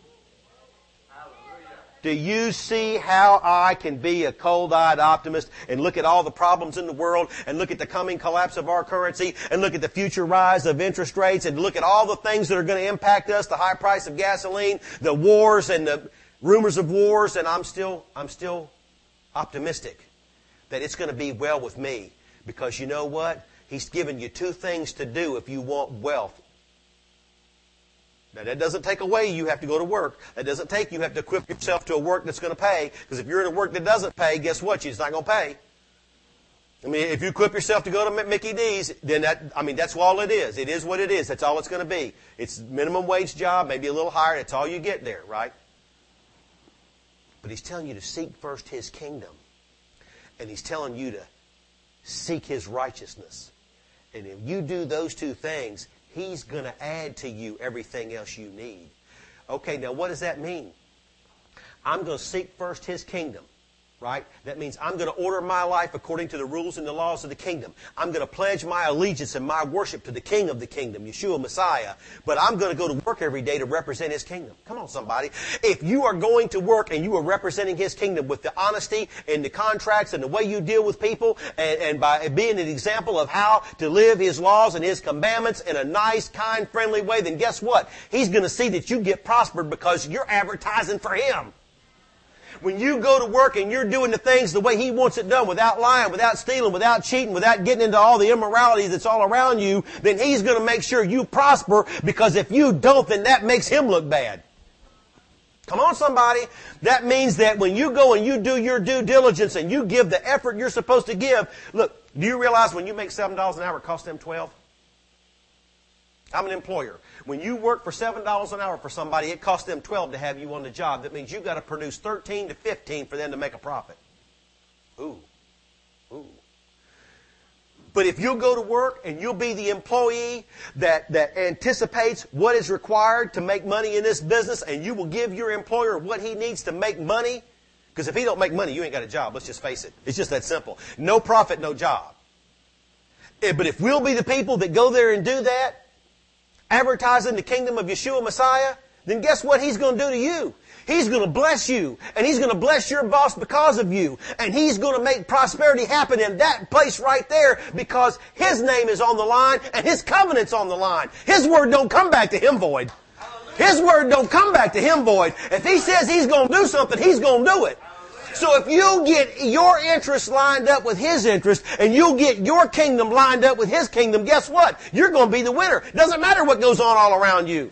Do you see how I can be a cold-eyed optimist and look at all the problems in the world and look at the coming collapse of our currency and look at the future rise of interest rates and look at all the things that are going to impact us, the high price of gasoline, the wars and the rumors of wars, and I'm still optimistic that it's going to be well with me, because you know what? He's given you two things to do if you want wealth. Now, that doesn't take away you have to go to work. That doesn't take you have to equip yourself to a work that's going to pay. Because if you're in a work that doesn't pay, guess what? It's not going to pay. I mean, if you equip yourself to go to Mickey D's, then that's all it is. It is what it is. That's all it's going to be. It's minimum wage job, maybe a little higher. That's all you get there, right? But He's telling you to seek first His kingdom. And He's telling you to seek His righteousness. And if you do those two things, He's going to add to you everything else you need. Okay, now what does that mean? I'm going to seek first His kingdom, right? That means I'm going to order my life according to the rules and the laws of the kingdom. I'm going to pledge my allegiance and my worship to the King of the kingdom, Yeshua Messiah. But I'm going to go to work every day to represent His kingdom. Come on, somebody. If you are going to work and you are representing His kingdom with the honesty and the contracts and the way you deal with people and by being an example of how to live His laws and His commandments in a nice, kind, friendly way, then guess what? He's going to see that you get prospered because you're advertising for Him. When you go to work and you're doing the things the way He wants it done, without lying, without stealing, without cheating, without getting into all the immorality that's all around you, then He's going to make sure you prosper, because if you don't, then that makes Him look bad. Come on, somebody. That means that when you go and you do your due diligence and you give the effort you're supposed to give, look, do you realize when you make $7 an hour, it costs them $12? I'm an employer. When you work for $7 an hour for somebody, it costs them $12 to have you on the job. That means you've got to produce 13 to 15 for them to make a profit. Ooh. But if you'll go to work and you'll be the employee that anticipates what is required to make money in this business, and you will give your employer what he needs to make money, because if he don't make money, you ain't got a job. Let's just face it. It's just that simple. No profit, no job. But if we'll be the people that go there and do that, advertising the kingdom of Yeshua Messiah, then guess what He's going to do to you? He's going to bless you, and He's going to bless your boss because of you, and He's going to make prosperity happen in that place right there, because His name is on the line and His covenant's on the line. His word don't come back to Him void. His word don't come back to Him void. If He says He's going to do something, He's going to do it. So if you get your interests lined up with His interest, and you'll get your kingdom lined up with His kingdom, guess what? You're going to be the winner. It doesn't matter what goes on all around you.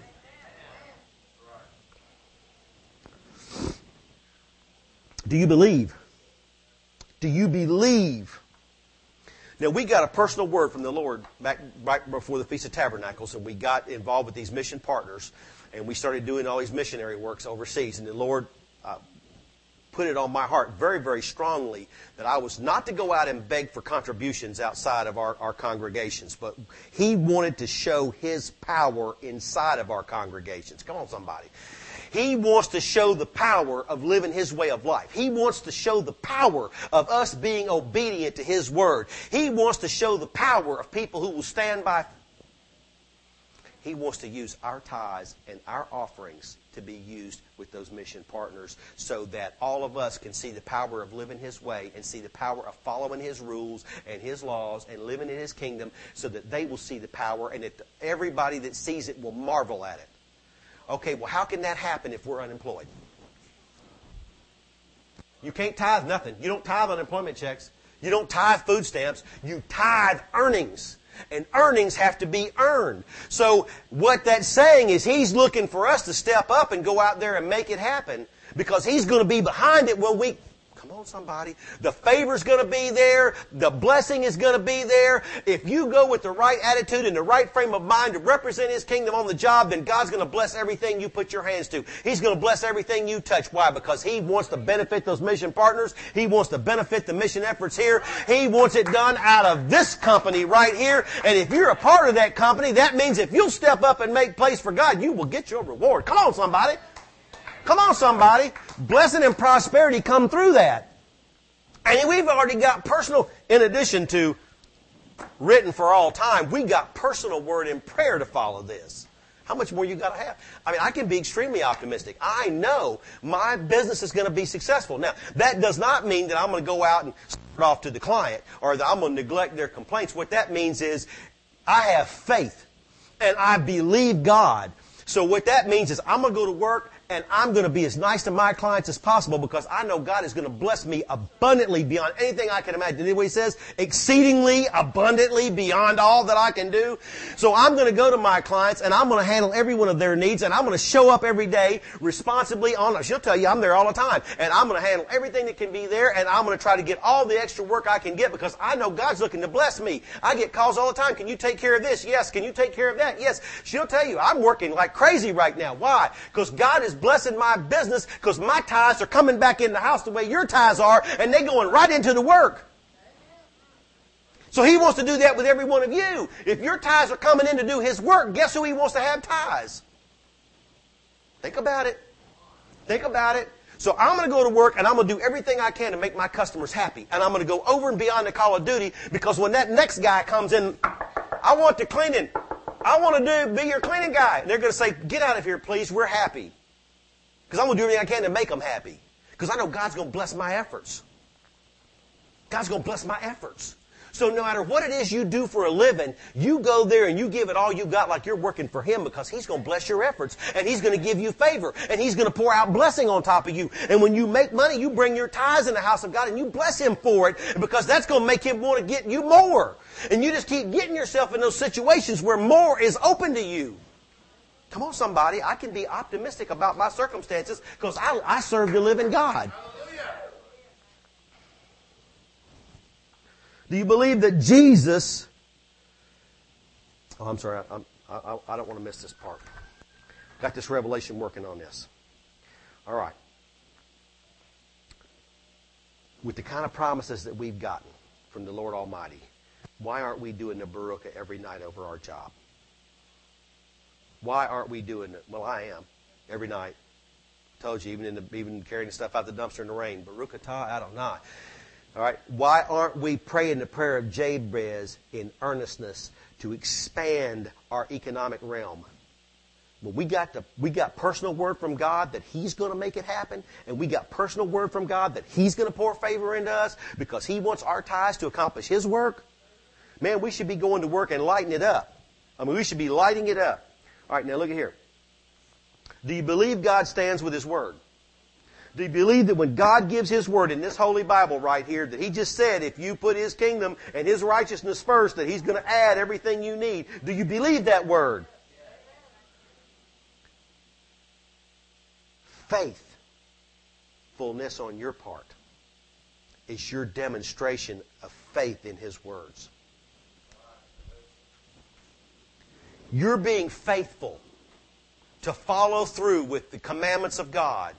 Do you believe? Do you believe? Now, we got a personal word from the Lord back right before the Feast of Tabernacles, and we got involved with these mission partners, and we started doing all these missionary works overseas, and the Lord put it on my heart very, very strongly that I was not to go out and beg for contributions outside of our congregations, but He wanted to show His power inside of our congregations. Come on, somebody. He wants to show the power of living His way of life. He wants to show the power of us being obedient to His word. He wants to show the power of people who will stand by. He wants to use our tithes and our offerings to be used with those mission partners, so that all of us can see the power of living His way and see the power of following His rules and His laws and living in His kingdom, so that they will see the power, and that everybody that sees it will marvel at it. Okay, well, how can that happen if we're unemployed? You can't tithe nothing. You don't tithe unemployment checks. You don't tithe food stamps. You tithe earnings. And earnings have to be earned. So what that's saying is He's looking for us to step up and go out there and make it happen, because He's going to be behind it when we... Come on, somebody. The favor's going to be there. The blessing is going to be there. If you go with the right attitude and the right frame of mind to represent His kingdom on the job, then God's going to bless everything you put your hands to. He's going to bless everything you touch. Why? Because He wants to benefit those mission partners. He wants to benefit the mission efforts here. He wants it done out of this company right here. And if you're a part of that company, that means if you'll step up and make place for God, you will get your reward. Come on, somebody. Come on, somebody. Blessing and prosperity come through that. And we've already got personal, in addition to written for all time, we got personal word and prayer to follow this. How much more you got to have? I mean, I can be extremely optimistic. I know my business is going to be successful. Now, that does not mean that I'm going to go out and start off to the client or that I'm going to neglect their complaints. What that means is I have faith and I believe God. So what that means is I'm going to go to work and I'm going to be as nice to my clients as possible because I know God is going to bless me abundantly beyond anything I can imagine. Anyway, He says, exceedingly abundantly beyond all that I can do. So I'm going to go to my clients and I'm going to handle every one of their needs and I'm going to show up every day responsibly. She'll tell you I'm there all the time. And I'm going to handle everything that can be there and I'm going to try to get all the extra work I can get because I know God's looking to bless me. I get calls all the time. Can you take care of this? Yes. Can you take care of that? Yes. She'll tell you I'm working like crazy right now. Why? Because God is blessing my business because my tithes are coming back in the house the way your tithes are and they're going right into the work. So He wants to do that with every one of you. If your tithes are coming in to do His work, guess who He wants to have tithes? Think about it. Think about it. So I'm going to go to work and I'm going to do everything I can to make my customers happy. And I'm going to go over and beyond the call of duty because when that next guy comes in, I want the cleaning. I want to be your cleaning guy. And they're going to say, get out of here, please. We're happy. Because I'm going to do everything I can to make them happy. Because I know God's going to bless my efforts. God's going to bless my efforts. So no matter what it is you do for a living, you go there and you give it all you got like you're working for Him because He's going to bless your efforts. And He's going to give you favor. And He's going to pour out blessing on top of you. And when you make money, you bring your tithes in the house of God and you bless Him for it because that's going to make Him want to get you more. And you just keep getting yourself in those situations where more is open to you. Come on, somebody. I can be optimistic about my circumstances because I serve the living God. Do you believe that Jesus... Oh, I'm sorry. I don't want to miss this part. Got this revelation working on this. All right. With the kind of promises that we've gotten from the Lord Almighty, why aren't we doing the Baruch every night over our job? Why aren't we doing it? Well, I am. Every night. I told you, even carrying the stuff out the dumpster in the rain. Baruch atah Adonai. All right. Why aren't we praying the prayer of Jabez in earnestness to expand our economic realm? Well, we got personal word from God that He's going to make it happen, and we got personal word from God that He's going to pour favor into us because He wants our tithes to accomplish His work. Man, we should be going to work and lighting it up. I mean, we should be lighting it up. All right, now look at here. Do you believe God stands with His Word? Do you believe that when God gives His Word in this Holy Bible right here, that He just said if you put His kingdom and His righteousness first, that He's going to add everything you need? Do you believe that Word? Faithfulness on your part is your demonstration of faith in His words. You're being faithful to follow through with the commandments of God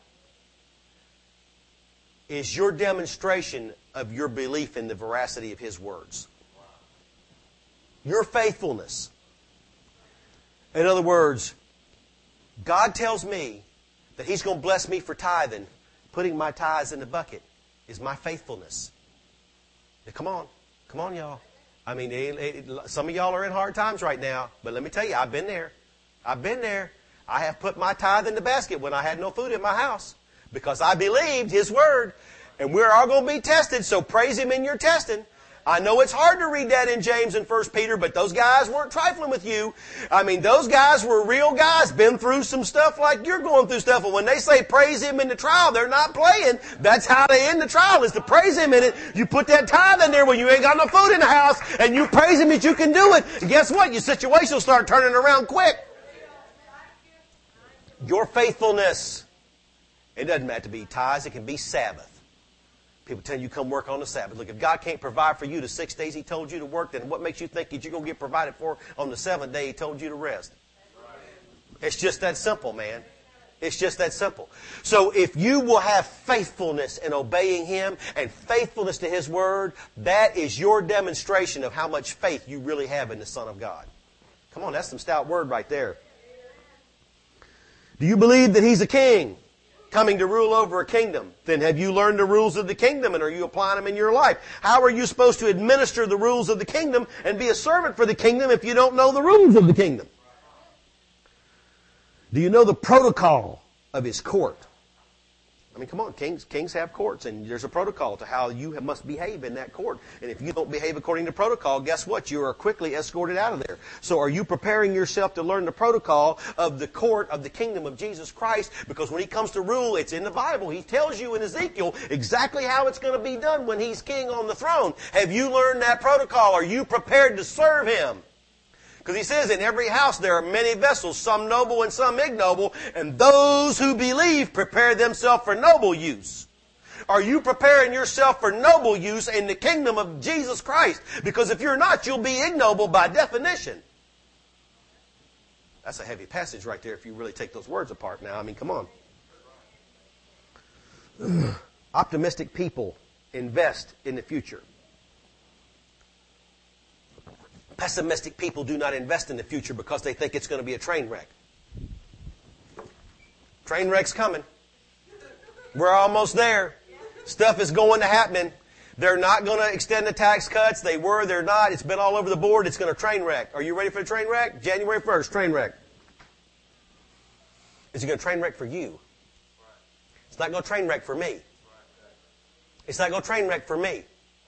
is your demonstration of your belief in the veracity of His words. Your faithfulness. In other words, God tells me that He's going to bless me for tithing. Putting my tithes in the bucket is my faithfulness. Now, come on, y'all. I mean, some of y'all are in hard times right now, but let me tell you, I've been there. I have put my tithe in the basket when I had no food in my house because I believed His Word. And we're all going to be tested, so praise Him in your testing. I know it's hard to read that in James and 1 Peter, but those guys weren't trifling with you. I mean, those guys were real guys, been through some stuff like you're going through stuff. And when they say praise Him in the trial, they're not playing. That's how they end the trial, is to praise Him in it. You put that tithe in there when you ain't got no food in the house, and you praise Him that you can do it. And guess what? Your situation will start turning around quick. Your faithfulness. It doesn't have to be tithes. It can be Sabbath. People tell you come work on the Sabbath. Look, if God can't provide for you the 6 days He told you to work, then what makes you think that you're going to get provided for on the 7th day He told you to rest? It's just that simple, man. It's just that simple. So if you will have faithfulness in obeying Him and faithfulness to His Word, that is your demonstration of how much faith you really have in the Son of God. Come on, that's some stout word right there. Do you believe that He's a king coming to rule over a kingdom? Then have you learned the rules of the kingdom and are you applying them in your life? How are you supposed to administer the rules of the kingdom and be a servant for the kingdom if you don't know the rules of the kingdom? Do you know the protocol of His court? I mean, come on, kings have courts, and there's a protocol to how you must behave in that court. And if you don't behave according to protocol, guess what? You are quickly escorted out of there. So are you preparing yourself to learn the protocol of the court of the kingdom of Jesus Christ? Because when He comes to rule, it's in the Bible. He tells you in Ezekiel exactly how it's going to be done when He's king on the throne. Have you learned that protocol? Are you prepared to serve Him? Because He says in every house there are many vessels, some noble and some ignoble, and those who believe prepare themselves for noble use. Are you preparing yourself for noble use in the kingdom of Jesus Christ? Because if you're not, you'll be ignoble by definition. That's a heavy passage right there if you really take those words apart now. I mean, come on. Optimistic people invest in the future. Pessimistic people do not invest in the future because they think it's going to be a train wreck. Train wreck's coming. We're almost there. Stuff is going to happen. They're not going to extend the tax cuts. They were, they're not. It's been all over the board. It's going to train wreck. Are you ready for the train wreck? January 1st, train wreck. Is it going to train wreck for you? It's not going to train wreck for me. It's not going to train wreck for me.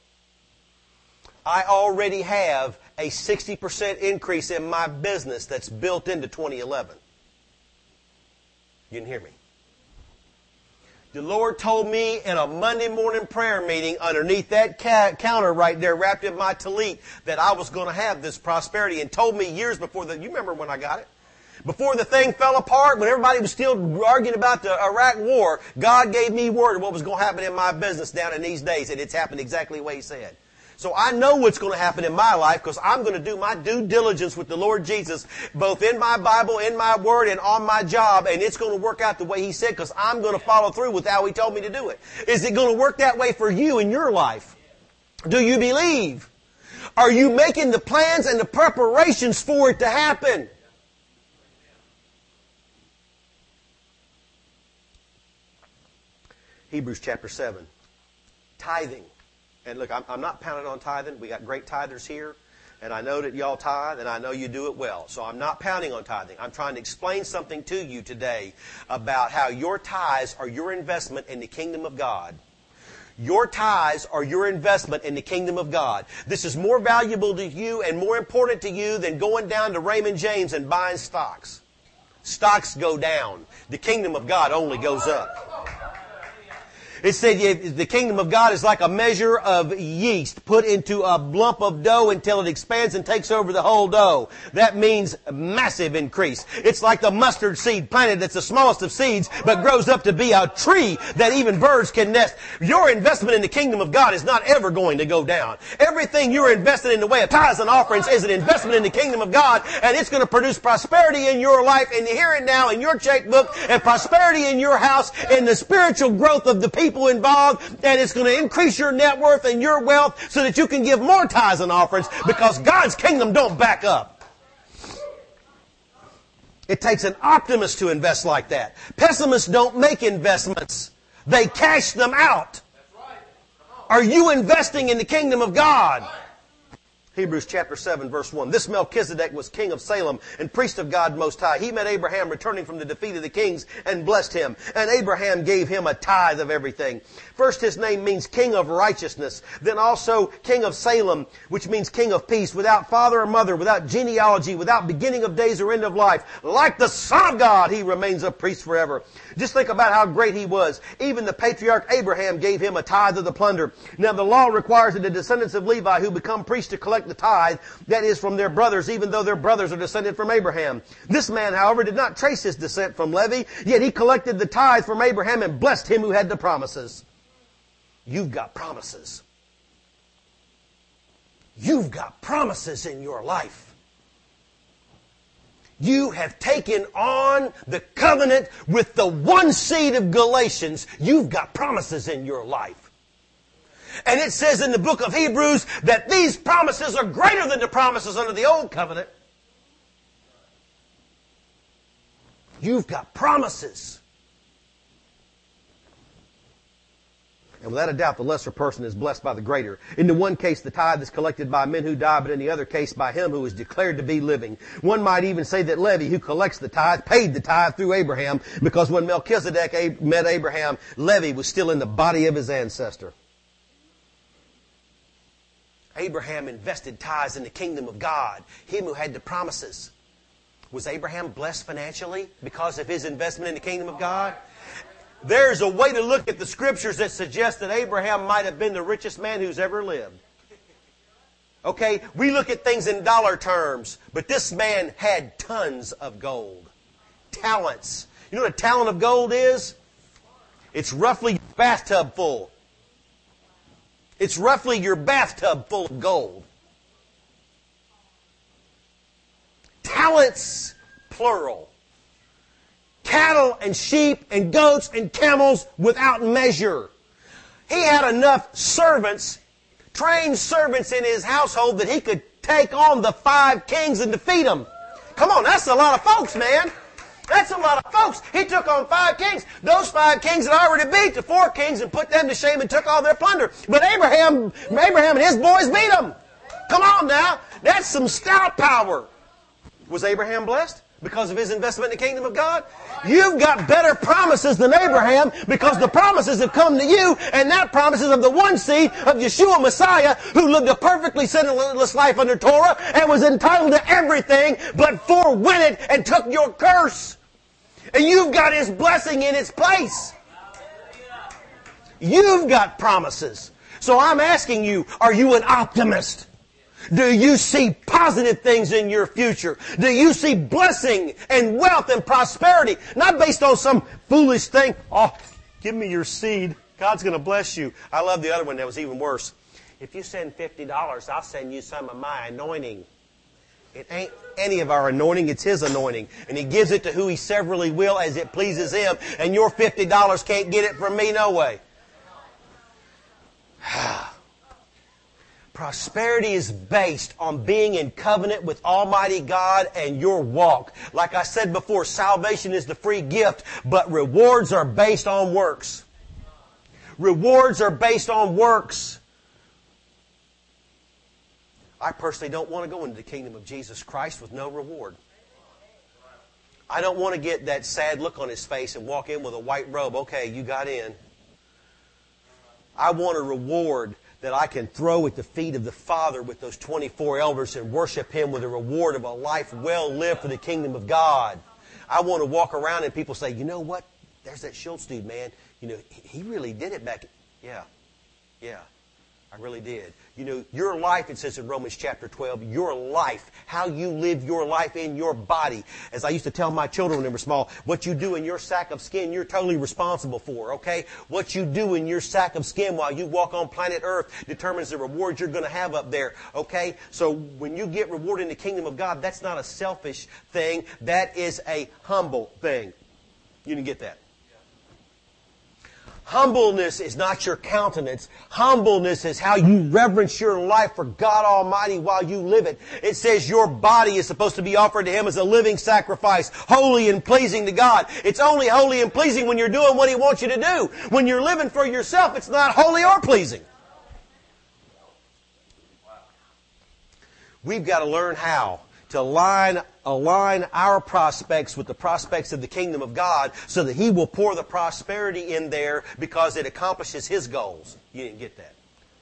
I already have a 60% increase in my business that's built into 2011. You didn't hear me. The Lord told me in a Monday morning prayer meeting underneath that counter right there wrapped in my tallit that I was going to have this prosperity and told me years before that. You remember when I got it? Before the thing fell apart, when everybody was still arguing about the Iraq war, God gave me word of what was going to happen in my business down in these days, and it's happened exactly the way He said. So I know what's going to happen in my life because I'm going to do my due diligence with the Lord Jesus, both in my Bible, in my Word, and on my job, and it's going to work out the way He said because I'm going to follow through with how He told me to do it. Is it going to work that way for you in your life? Do you believe? Are you making the plans and the preparations for it to happen? Hebrews chapter 7. Tithing. And look, I'm not pounding on tithing. We got great tithers here. And I know that y'all tithe, and I know you do it well. So I'm not pounding on tithing. I'm trying to explain something to you today about how your tithes are your investment in the kingdom of God. Your tithes are your investment in the kingdom of God. This is more valuable to you and more important to you than going down to Raymond James and buying stocks. Stocks go down. The kingdom of God only goes up. It said the kingdom of God is like a measure of yeast put into a lump of dough until it expands and takes over the whole dough. That means massive increase. It's like the mustard seed planted that's the smallest of seeds but grows up to be a tree that even birds can nest. Your investment in the kingdom of God is not ever going to go down. Everything you're invested in the way of tithes and offerings is an investment in the kingdom of God, and it's going to produce prosperity in your life, in the here and now, in your checkbook, and prosperity in your house, in the spiritual growth of the people involved, and it's going to increase your net worth and your wealth so that you can give more tithes and offerings because God's kingdom don't back up. It takes an optimist to invest like that. Pessimists don't make investments. They cash them out. Are you investing in the kingdom of God? Hebrews chapter 7 verse 1. This Melchizedek was king of Salem and priest of God Most High. He met Abraham returning from the defeat of the kings and blessed him. And Abraham gave him a tithe of everything. First, his name means king of righteousness. Then also king of Salem, which means king of peace, without father or mother, without genealogy, without beginning of days or end of life. Like the Son of God, he remains a priest forever. Just think about how great he was. Even the patriarch Abraham gave him a tithe of the plunder. Now the law requires that the descendants of Levi who become priests to collect the tithe, that is from their brothers, even though their brothers are descended from Abraham. This man, however, did not trace his descent from Levi, yet he collected the tithe from Abraham and blessed him who had the promises. You've got promises. You've got promises in your life. You have taken on the covenant with the one seed of Galatians. You've got promises in your life. And it says in the book of Hebrews that these promises are greater than the promises under the old covenant. You've got promises. And without a doubt, the lesser person is blessed by the greater. In the one case, the tithe is collected by men who die, but in the other case, by him who is declared to be living. One might even say that Levi, who collects the tithe, paid the tithe through Abraham, because when Melchizedek met Abraham, Levi was still in the body of his ancestor. Abraham invested tithes in the kingdom of God, him who had the promises. Was Abraham blessed financially because of his investment in the kingdom of God? There's a way to look at the scriptures that suggests that Abraham might have been the richest man who's ever lived. Okay, we look at things in dollar terms, but this man had tons of gold. Talents. You know what a talent of gold is? It's roughly your bathtub full. It's roughly your bathtub full of gold. Talents, plural. Cattle and sheep and goats and camels without measure. He had enough servants, trained servants in his household that he could take on the 5 kings and defeat them. Come on, that's a lot of folks, man. That's a lot of folks. He took on 5 kings. Those 5 kings had already beat the 4 kings and put them to shame and took all their plunder. But Abraham and his boys beat them. Come on now. That's some stout power. Was Abraham blessed because of his investment in the kingdom of God? You've got better promises than Abraham because the promises have come to you, and that promise is of the one seed of Yeshua Messiah, who lived a perfectly sinless life under Torah and was entitled to everything but forwent it and took your curse. And you've got his blessing in its place. You've got promises. So I'm asking you, are you an optimist? Do you see positive things in your future? Do you see blessing and wealth and prosperity? Not based on some foolish thing. Oh, give me your seed. God's going to bless you. I love the other one that was even worse. If you send $50, I'll send you some of my anointing. It ain't any of our anointing. It's His anointing. And He gives it to who He severally will as it pleases Him. And your $50 can't get it from me no way. Prosperity is based on being in covenant with Almighty God and your walk. Like I said before, salvation is the free gift, but rewards are based on works. Rewards are based on works. I personally don't want to go into the kingdom of Jesus Christ with no reward. I don't want to get that sad look on His face and walk in with a white robe. Okay, you got in. I want a reward that I can throw at the feet of the Father with those 24 elders and worship Him with a reward of a life well lived for the kingdom of God. I want to walk around and people say, you know what? There's that Schultz dude, man. You know, he really did it back. Yeah, I really did. You know, your life, it says in Romans chapter 12, your life, how you live your life in your body. As I used to tell my children when they were small, what you do in your sack of skin, you're totally responsible for, okay? What you do in your sack of skin while you walk on planet Earth determines the reward you're going to have up there, okay? So when you get rewarded in the kingdom of God, that's not a selfish thing. That is a humble thing. You didn't get that. Humbleness is not your countenance. Humbleness is how you reverence your life for God Almighty while you live it. It says your body is supposed to be offered to Him as a living sacrifice, holy and pleasing to God. It's only holy and pleasing when you're doing what He wants you to do. When you're living for yourself, it's not holy or pleasing. We've got to learn how to align our prospects with the prospects of the kingdom of God so that He will pour the prosperity in there because it accomplishes His goals. You didn't get that.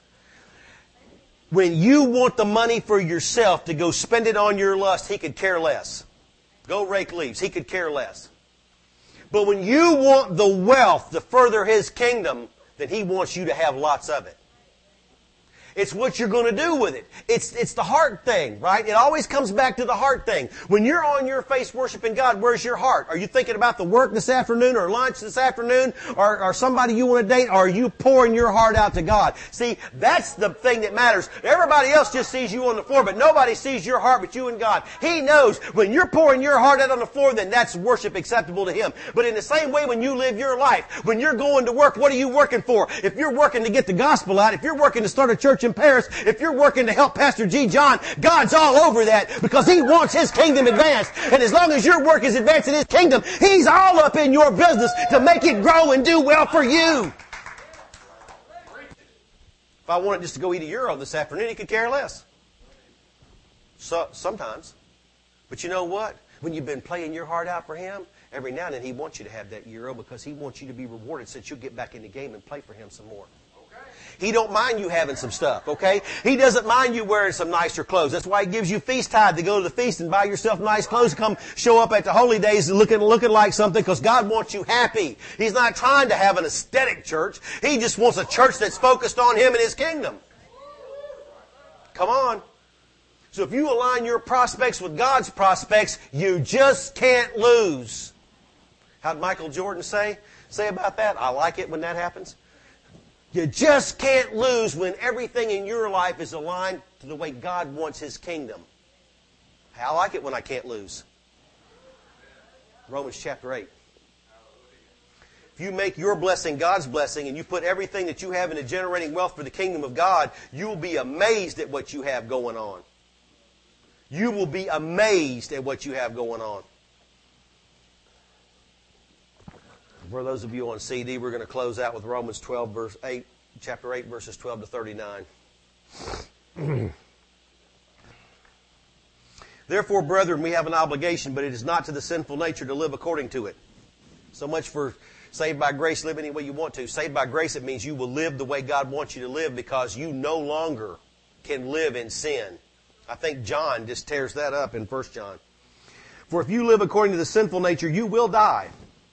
When you want the money for yourself to go spend it on your lust, He could care less. Go rake leaves. He could care less. But when you want the wealth to further His kingdom, then He wants you to have lots of it. It's what you're going to do with it. It's the heart thing, right? It always comes back to the heart thing. When you're on your face worshiping God, where's your heart? Are you thinking about the work this afternoon or lunch this afternoon or somebody you want to date? Or are you pouring your heart out to God? See, that's the thing that matters. Everybody else just sees you on the floor, but nobody sees your heart but you and God. He knows when you're pouring your heart out on the floor, then that's worship acceptable to Him. But in the same way, when you live your life, when you're going to work, what are you working for? If you're working to get the gospel out, if you're working to start a church in Paris, if you're working to help Pastor G. John, God's all over that because He wants His kingdom advanced. And as long as your work is advancing His kingdom, He's all up in your business to make it grow and do well for you. If I wanted just to go eat a euro this afternoon, He could care less. So, sometimes. But you know what? When you've been playing your heart out for Him, every now and then He wants you to have that euro because He wants you to be rewarded so that you'll get back in the game and play for Him some more. He don't mind you having some stuff, okay? He doesn't mind you wearing some nicer clothes. That's why He gives you feast tithe to go to the feast and buy yourself nice clothes and come show up at the holy days looking like something because God wants you happy. He's not trying to have an aesthetic church. He just wants a church that's focused on Him and His kingdom. Come on. So if you align your prospects with God's prospects, you just can't lose. How'd Michael Jordan say about that? I like it when that happens. You just can't lose when everything in your life is aligned to the way God wants His kingdom. I like it when I can't lose. Romans chapter 8. If you make your blessing God's blessing and you put everything that you have into generating wealth for the kingdom of God, you will be amazed at what you have going on. You will be amazed at what you have going on. For those of you on CD, we're going to close out with Romans 12, verse 8, chapter 8, verses 12 to 39. Therefore, brethren, we have an obligation, but it is not to the sinful nature to live according to it. So much for saved by grace, live any way you want to. Saved by grace, it means you will live the way God wants you to live because you no longer can live in sin. I think John just tears that up in 1 John. For if you live according to the sinful nature, you will die.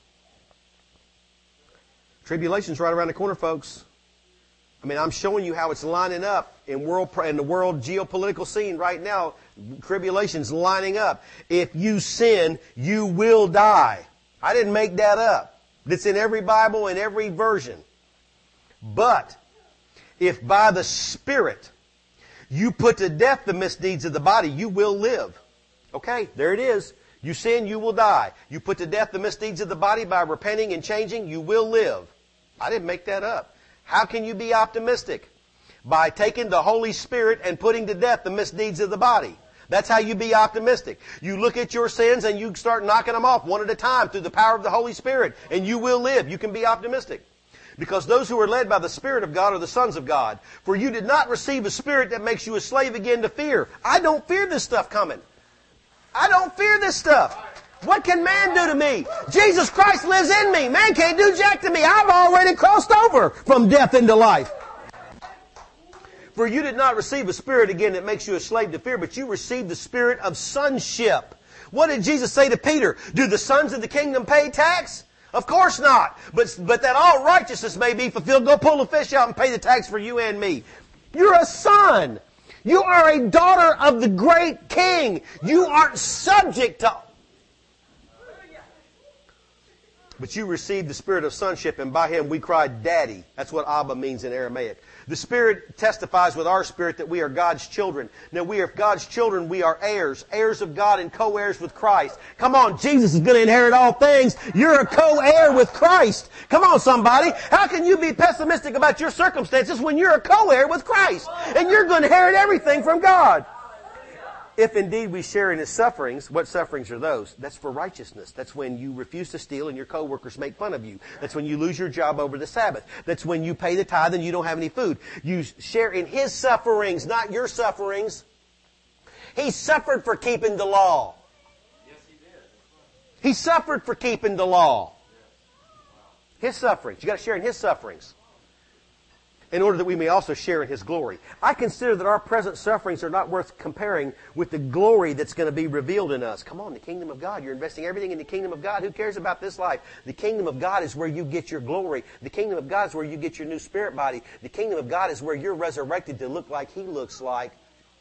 Tribulation's right around the corner, folks. I mean, I'm showing you how it's lining up in the world geopolitical scene right now. Tribulation's lining up. If you sin, you will die. I didn't make that up. It's in every Bible and every version. But if by the Spirit you put to death the misdeeds of the body, you will live. Okay, there it is. You sin, you will die. You put to death the misdeeds of the body by repenting and changing, you will live. I didn't make that up. How can you be optimistic? By taking the Holy Spirit and putting to death the misdeeds of the body. That's how you be optimistic. You look at your sins and you start knocking them off one at a time through the power of the Holy Spirit, and you will live. You can be optimistic. Because those who are led by the Spirit of God are the sons of God. For you did not receive a spirit that makes you a slave again to fear. I don't fear this stuff coming. I don't fear this stuff. What can man do to me? Jesus Christ lives in me. Man can't do jack to me. I've already crossed over from death into life. For you did not receive a spirit again that makes you a slave to fear, but you received the spirit of sonship. What did Jesus say to Peter? Do the sons of the kingdom pay tax? Of course not. But that all righteousness may be fulfilled. Go pull the fish out and pay the tax for you and me. You're a son. You are a daughter of the great King. You aren't subject to... But you received the spirit of sonship, and by Him we cried, Daddy. That's what Abba means in Aramaic. The Spirit testifies with our spirit that we are God's children. Now we are God's children, we are heirs, heirs of God and co-heirs with Christ. Come on, Jesus is going to inherit all things. You're a co-heir with Christ. Come on, somebody. How can you be pessimistic about your circumstances when you're a co-heir with Christ? And you're going to inherit everything from God. If indeed we share in His sufferings, what sufferings are those? That's for righteousness. That's when you refuse to steal and your coworkers make fun of you. That's when you lose your job over the Sabbath. That's when you pay the tithe and you don't have any food. You share in His sufferings, not your sufferings. He suffered for keeping the law. Yes, He did. He suffered for keeping the law. His sufferings. You got to share in His sufferings. in order that we may also share in His glory. I consider that our present sufferings are not worth comparing with the glory that's going to be revealed in us. Come on, the kingdom of God. You're investing everything in the kingdom of God. Who cares about this life? The kingdom of God is where you get your glory. The kingdom of God is where you get your new spirit body. The kingdom of God is where you're resurrected to look like He looks like.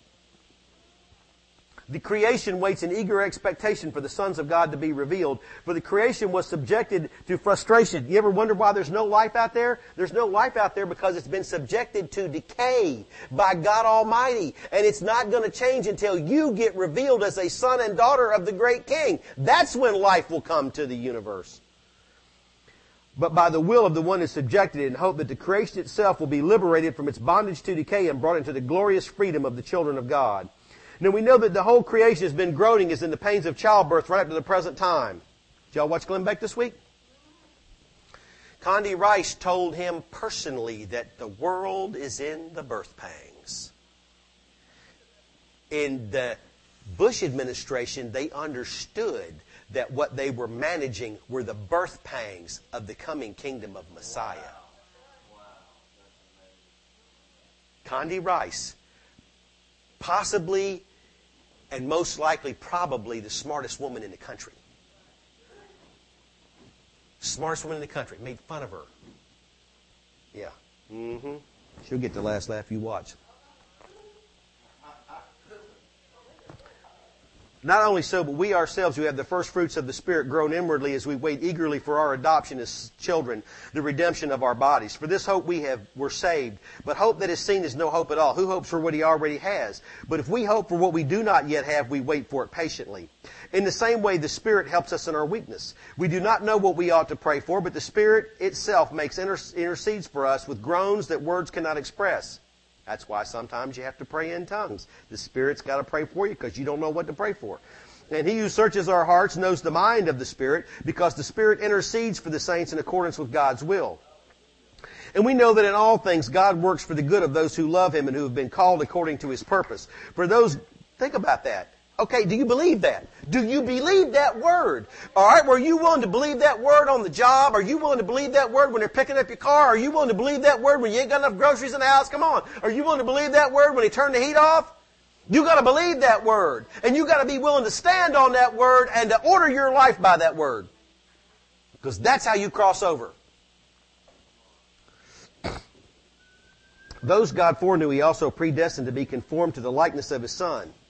The creation waits in eager expectation for the sons of God to be revealed. For the creation was subjected to frustration. You ever wonder why there's no life out there? There's no life out there because it's been subjected to decay by God Almighty. And it's not going to change until you get revealed as a son and daughter of the great King. That's when life will come to the universe. But by the will of the one who subjected it, in hope that the creation itself will be liberated from its bondage to decay and brought into the glorious freedom of the children of God. Now we know that the whole creation has been groaning as in the pains of childbirth right up to the present time. Did y'all watch Glenn Beck this week? Condi Rice told him personally that the world is in the birth pangs. In the Bush administration, they understood that what they were managing were the birth pangs of the coming kingdom of Messiah. Condi Rice, possibly and most likely, probably the smartest woman in the country. Smartest woman in the country. Made fun of her. Yeah. She'll get the last laugh you watch. Not only so, but we ourselves who have the first fruits of the Spirit grown inwardly as we wait eagerly for our adoption as children, the redemption of our bodies. For this hope we're saved. But hope that is seen is no hope at all. Who hopes for what he already has? But if we hope for what we do not yet have, we wait for it patiently. In the same way, the Spirit helps us in our weakness. We do not know what we ought to pray for, but the Spirit itself intercedes for us with groans that words cannot express. That's why sometimes you have to pray in tongues. The Spirit's got to pray for you because you don't know what to pray for. And He who searches our hearts knows the mind of the Spirit, because the Spirit intercedes for the saints in accordance with God's will. And we know that in all things God works for the good of those who love Him and who have been called according to His purpose. For those, think about that. Okay, do you believe that? Do you believe that word? All right, were you willing to believe that word on the job? Are you willing to believe that word when they're picking up your car? Are you willing to believe that word when you ain't got enough groceries in the house? Come on. Are you willing to believe that word when they turn the heat off? You got to believe that word. And you got to be willing to stand on that word and to order your life by that word. Because that's how you cross over. Those God foreknew, He also predestined to be conformed to the likeness of His Son,